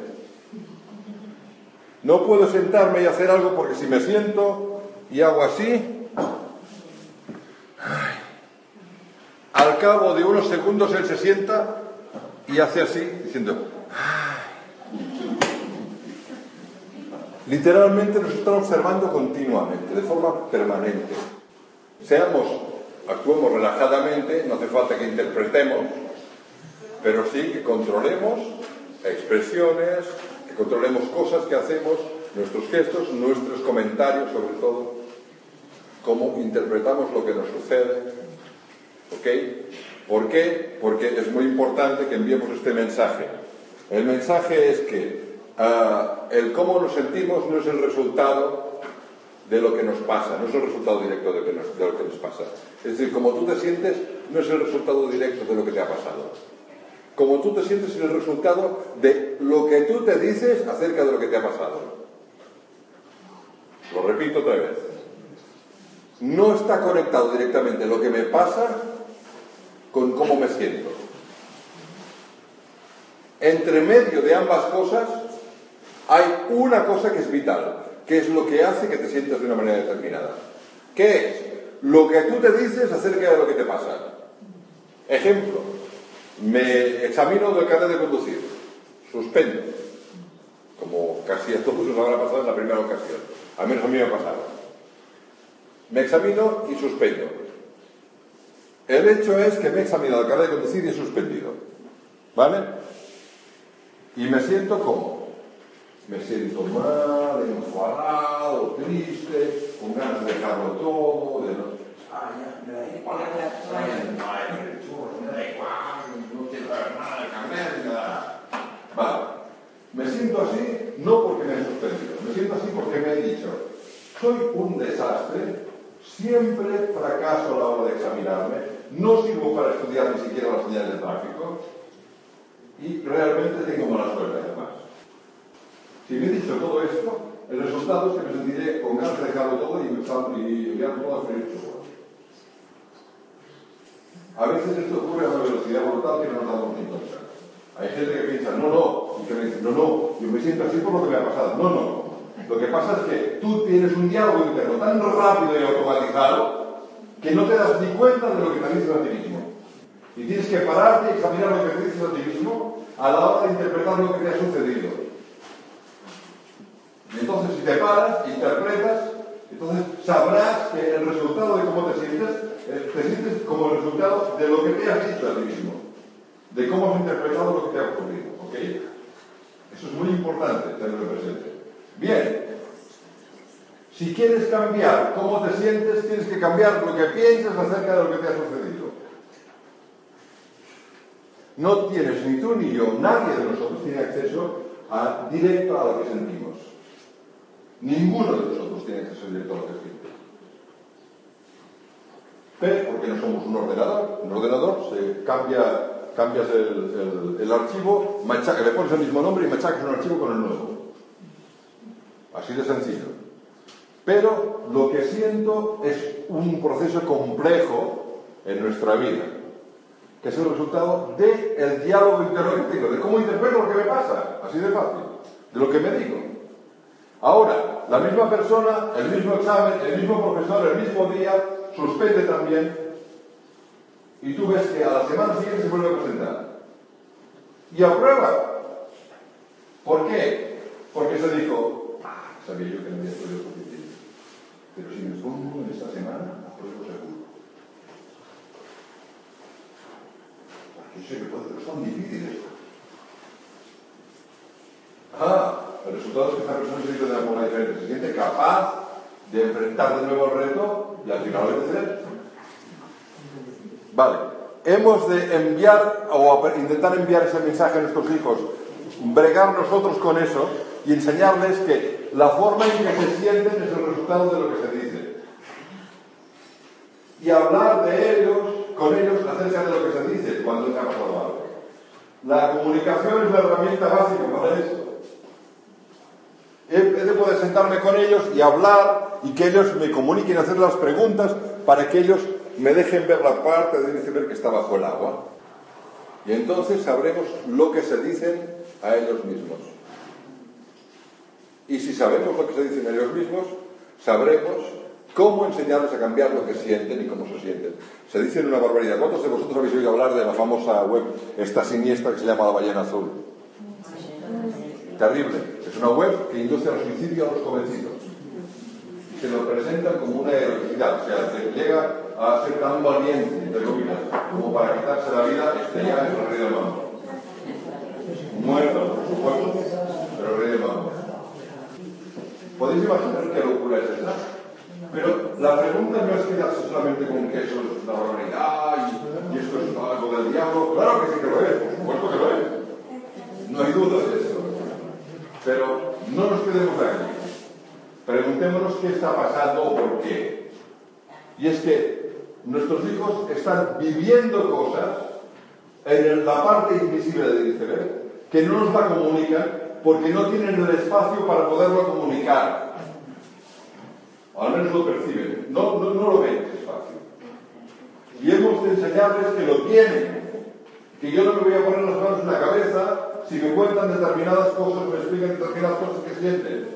No puedo sentarme y hacer algo porque si me siento y hago así, al cabo de unos segundos él se sienta y hace así, diciendo, literalmente nos están observando continuamente, de forma permanente. Seamos, actuemos relajadamente, no hace falta que interpretemos, pero sí que controlemos expresiones, que controlemos cosas que hacemos, nuestros gestos, nuestros comentarios sobre todo, cómo interpretamos lo que nos sucede. ¿Ok? ¿Por qué? Porque es muy importante que enviemos este mensaje. El mensaje es que uh, el cómo nos sentimos no es el resultado de lo que nos pasa, no es el resultado directo de, que nos, de lo que nos pasa. Es decir, como tú te sientes no es el resultado directo de lo que te ha pasado. Como tú te sientes es el resultado de lo que tú te dices acerca de lo que te ha pasado. Lo repito otra vez. No está conectado directamente lo que me pasa con cómo me siento. Entre medio de ambas cosas hay una cosa que es vital, que es lo que hace que te sientas de una manera determinada. ¿Qué es? Lo que tú te dices acerca de lo que te pasa. Ejemplo, me examino del carnet de conducir, suspendo, como casi a todos nos habrá pasado en la primera ocasión, al menos a mí me ha pasado. Me examino y suspendo. El hecho es que me he examinado el carnet de conducir y he suspendido. ¿Vale? Y me siento como. Me siento mal, enfadado, triste, con ganas de dejarlo todo, de no. Ay, ya, me da igual, me da igual, no quiero ver nada del carnet, nada. Vale. Me siento así, no porque me he suspendido, me siento así porque me he dicho, soy un desastre, siempre fracaso a la hora de examinarme, no sirvo para estudiar ni siquiera las señales de tráfico y realmente tengo mala suerte además. Si me he dicho todo esto, el resultado es que me sentiré con ganas de dejarlo todo y enviarlo todo a freír chocolate. A veces esto ocurre a una velocidad brutal que no nos damos ni cuenta. Hay gente que piensa, no, no, y que me dice, no, no, yo me siento así por lo que me ha pasado. No, no. Lo que pasa es que tú tienes un diálogo interno tan rápido y automatizado que no te das ni cuenta de lo que te dices a ti mismo. Y tienes que pararte y examinar lo que te dices a ti mismo a la hora de interpretar lo que te ha sucedido. Y entonces, si te paras, interpretas, entonces sabrás que el resultado de cómo te sientes, eh, te sientes como el resultado de lo que te has dicho a ti mismo, de cómo has interpretado lo que te ha ocurrido. ¿Ok? Eso es muy importante tenerlo presente. Bien, si quieres cambiar cómo te sientes, tienes que cambiar lo que piensas acerca de lo que te ha sucedido. No tienes ni tú ni yo, nadie de nosotros tiene acceso a, directo a lo que sentimos. Ninguno de nosotros tiene acceso directo a lo que siente. Pero, porque no somos un ordenador, un ordenador se cambia, cambias el, el, el archivo, machaca, le pones el mismo nombre y machacas un archivo con el nuevo. Así de sencillo. Pero lo que siento es un proceso complejo en nuestra vida, que es el resultado del diálogo interno que tengo, de cómo interpreto lo que me pasa, así de fácil, de lo que me digo. Ahora, la misma persona, el mismo examen, el mismo profesor, el mismo día, suspende también, y tú ves que a la semana siguiente se vuelve a presentar. Y aprueba. ¿Por qué? Porque se dijo, ah, sabía yo que no había estudiado suficiente. Pero si me pongo en esta semana, apruebo seguro. Porque sé que puede ser tan difícil esto. Ah, el resultado es que esta persona se siente de una forma diferente, se siente capaz de enfrentar de nuevo el reto y al final obedecer. Vale, hemos de enviar o intentar enviar ese mensaje a nuestros hijos, bregar nosotros con eso y enseñarles que la forma en que se sienten es el resultado de lo que se dice. Y hablar de ellos, con ellos, acerca de lo que se dice cuando se ha pasado algo. La comunicación es la herramienta básica para eso. He de poder sentarme con ellos y hablar y que ellos me comuniquen, hacer las preguntas para que ellos me dejen ver la parte del iceberg que está bajo el agua. Y entonces sabremos lo que se dicen a ellos mismos. Y si sabemos lo que se dicen a ellos mismos, sabremos cómo enseñarles a cambiar lo que sienten y cómo se sienten. Se dicen una barbaridad. ¿Cuántos de vosotros habéis oído hablar de la famosa web, esta siniestra que se llama La Ballena Azul? Terrible. Es una web que induce al suicidio a los jovencitos. Se lo presentan como una heroicidad. O sea, se llega a ser tan valiente, entre comillas, como para quitarse la vida, este ya es el rey del mambo. Muerto, por supuesto, pero el rey del mambo. ¿Podéis imaginar qué locura es esa? Pero la pregunta no es quedarse solamente con que eso es la barbaridad y, y esto es algo del diablo. Claro que sí que lo es, por supuesto que lo es. No hay duda de eso. Pero no nos quedemos ahí. Preguntémonos qué está pasando o por qué. Y es que nuestros hijos están viviendo cosas en la parte invisible del iceberg que no nos la comunican porque no tienen el espacio para poderlo comunicar. O al menos lo perciben. No, no, no lo ven ese espacio. Y hemos de enseñarles que lo tienen. Que yo no me voy a poner las manos en la cabeza si me cuentan determinadas cosas, me explican determinadas cosas que sienten.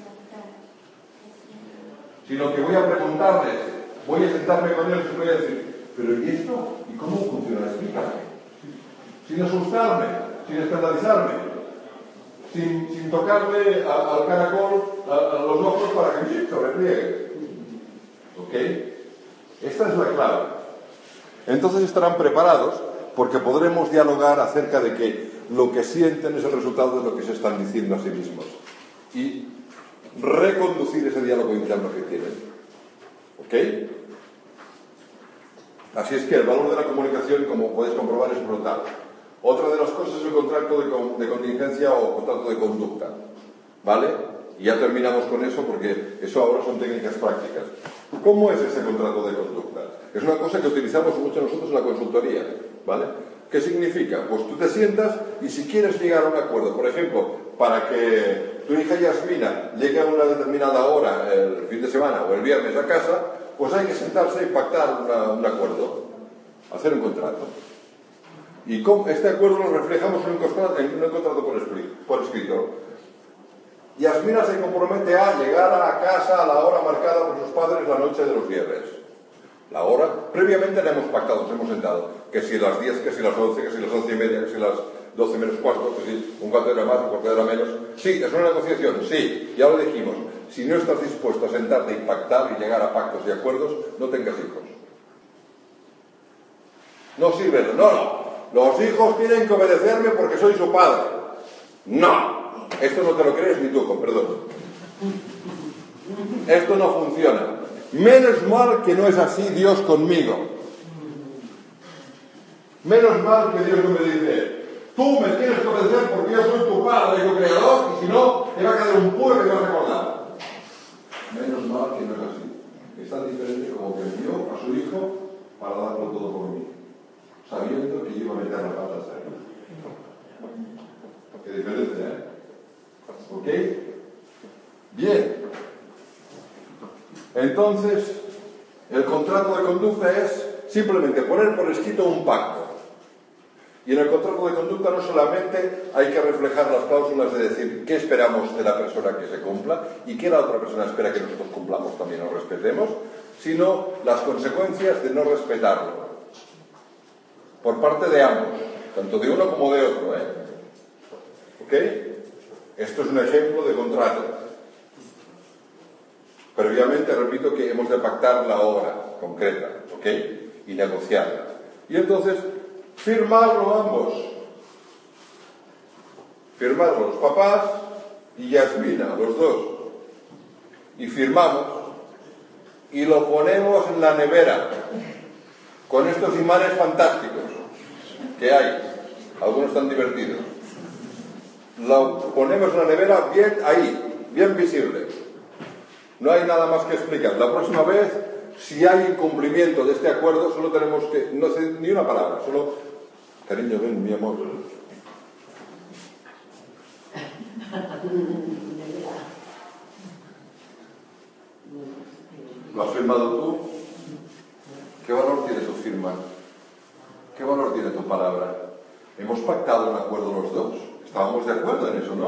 Sino que voy a preguntarles, voy a sentarme con ellos y voy a decir, pero ¿y esto? ¿Y cómo funciona? Explícame. Sin asustarme, sin escandalizarme, sin, sin tocarle a, al caracol a, a los ojos para que me se repliegue. ¿Ok? Esta es la clave. Entonces estarán preparados porque podremos dialogar acerca de que lo que sienten es el resultado de lo que se están diciendo a sí mismos y reconducir ese diálogo interno que tienen. ¿Ok? Así es que el valor de la comunicación, como podéis comprobar, es brutal. Otra de las cosas es el contrato de, de contingencia o contrato de conducta. ¿Vale? Y ya terminamos con eso porque eso ahora son técnicas prácticas. ¿Cómo es ese contrato de conducta? Es una cosa que utilizamos mucho nosotros en la consultoría, ¿vale? ¿Qué significa? Pues tú te sientas y si quieres llegar a un acuerdo, por ejemplo, para que tu hija Yasmina llegue a una determinada hora el fin de semana o el viernes a casa, pues hay que sentarse y pactar una, un acuerdo, hacer un contrato. Y con este acuerdo lo reflejamos en un contrato, en un contrato por, escrito, por escrito. Yasmina se compromete a llegar a casa a la hora marcada por sus padres la noche de los viernes. La hora, previamente la hemos pactado, nos hemos sentado, que si las diez, que si las once, que si las once y media, que si las doce menos cuarto, que si un cuarto de hora más, un cuarto de hora menos. Sí, es una negociación, sí, ya lo dijimos. Si no estás dispuesto a sentarte y pactar y llegar a pactos y acuerdos, no tengas hijos. No sirve, no, no. Los hijos tienen que obedecerme porque soy su padre. No. Esto no te lo crees ni tú, con perdón. Esto no funciona. Menos mal que no es así Dios conmigo. Menos mal que Dios no me dice, tú me tienes que obedecer porque yo soy tu padre, tu creador, y si no, te va a quedar un puro que te vas a acordar. Menos mal que no es así. Es tan diferente como que envió a su hijo para darlo todo por mí, sabiendo que yo iba a meter la pata a él. Qué diferencia, ¿eh? ¿Ok? Bien. Entonces, el contrato de conducta es simplemente poner por escrito un pacto. Y en el contrato de conducta no solamente hay que reflejar las cláusulas de decir qué esperamos de la persona que se cumpla y qué la otra persona espera que nosotros cumplamos también o respetemos, sino las consecuencias de no respetarlo. Por parte de ambos, tanto de uno como de otro, ¿eh? ¿Ok? Esto es un ejemplo de contrato. Previamente, repito, que hemos de pactar la hora concreta, ¿ok? Y negociarla. Y entonces, firmarlo ambos. Firmarlo los papás y Yasmina, los dos. Y firmamos. Y lo ponemos en la nevera. Con estos imanes fantásticos que hay. Algunos tan divertidos. Lo ponemos en la nevera bien ahí, bien visible. No hay nada más que explicar. La próxima vez, si hay incumplimiento de este acuerdo, solo tenemos que, no sé ni una palabra, solo, cariño, ven, mi amor. ¿Lo has firmado tú? ¿Qué valor tiene tu firma? ¿Qué valor tiene tu palabra? ¿Hemos pactado un acuerdo los dos? Estábamos de acuerdo en eso, ¿no?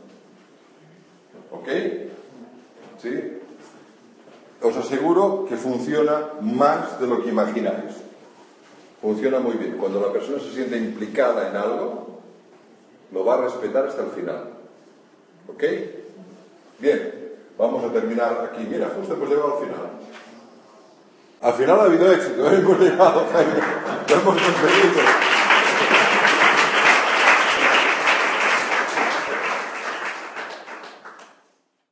¿Ok? ¿Sí? Os aseguro que funciona más de lo que imagináis. Funciona muy bien. Cuando la persona se siente implicada en algo, lo va a respetar hasta el final. ¿Ok? Bien, vamos a terminar aquí. Mira, justo hemos llegado al final. Al final ha habido éxito, ¿eh? Hemos llegado, Jaime. Lo hemos conseguido.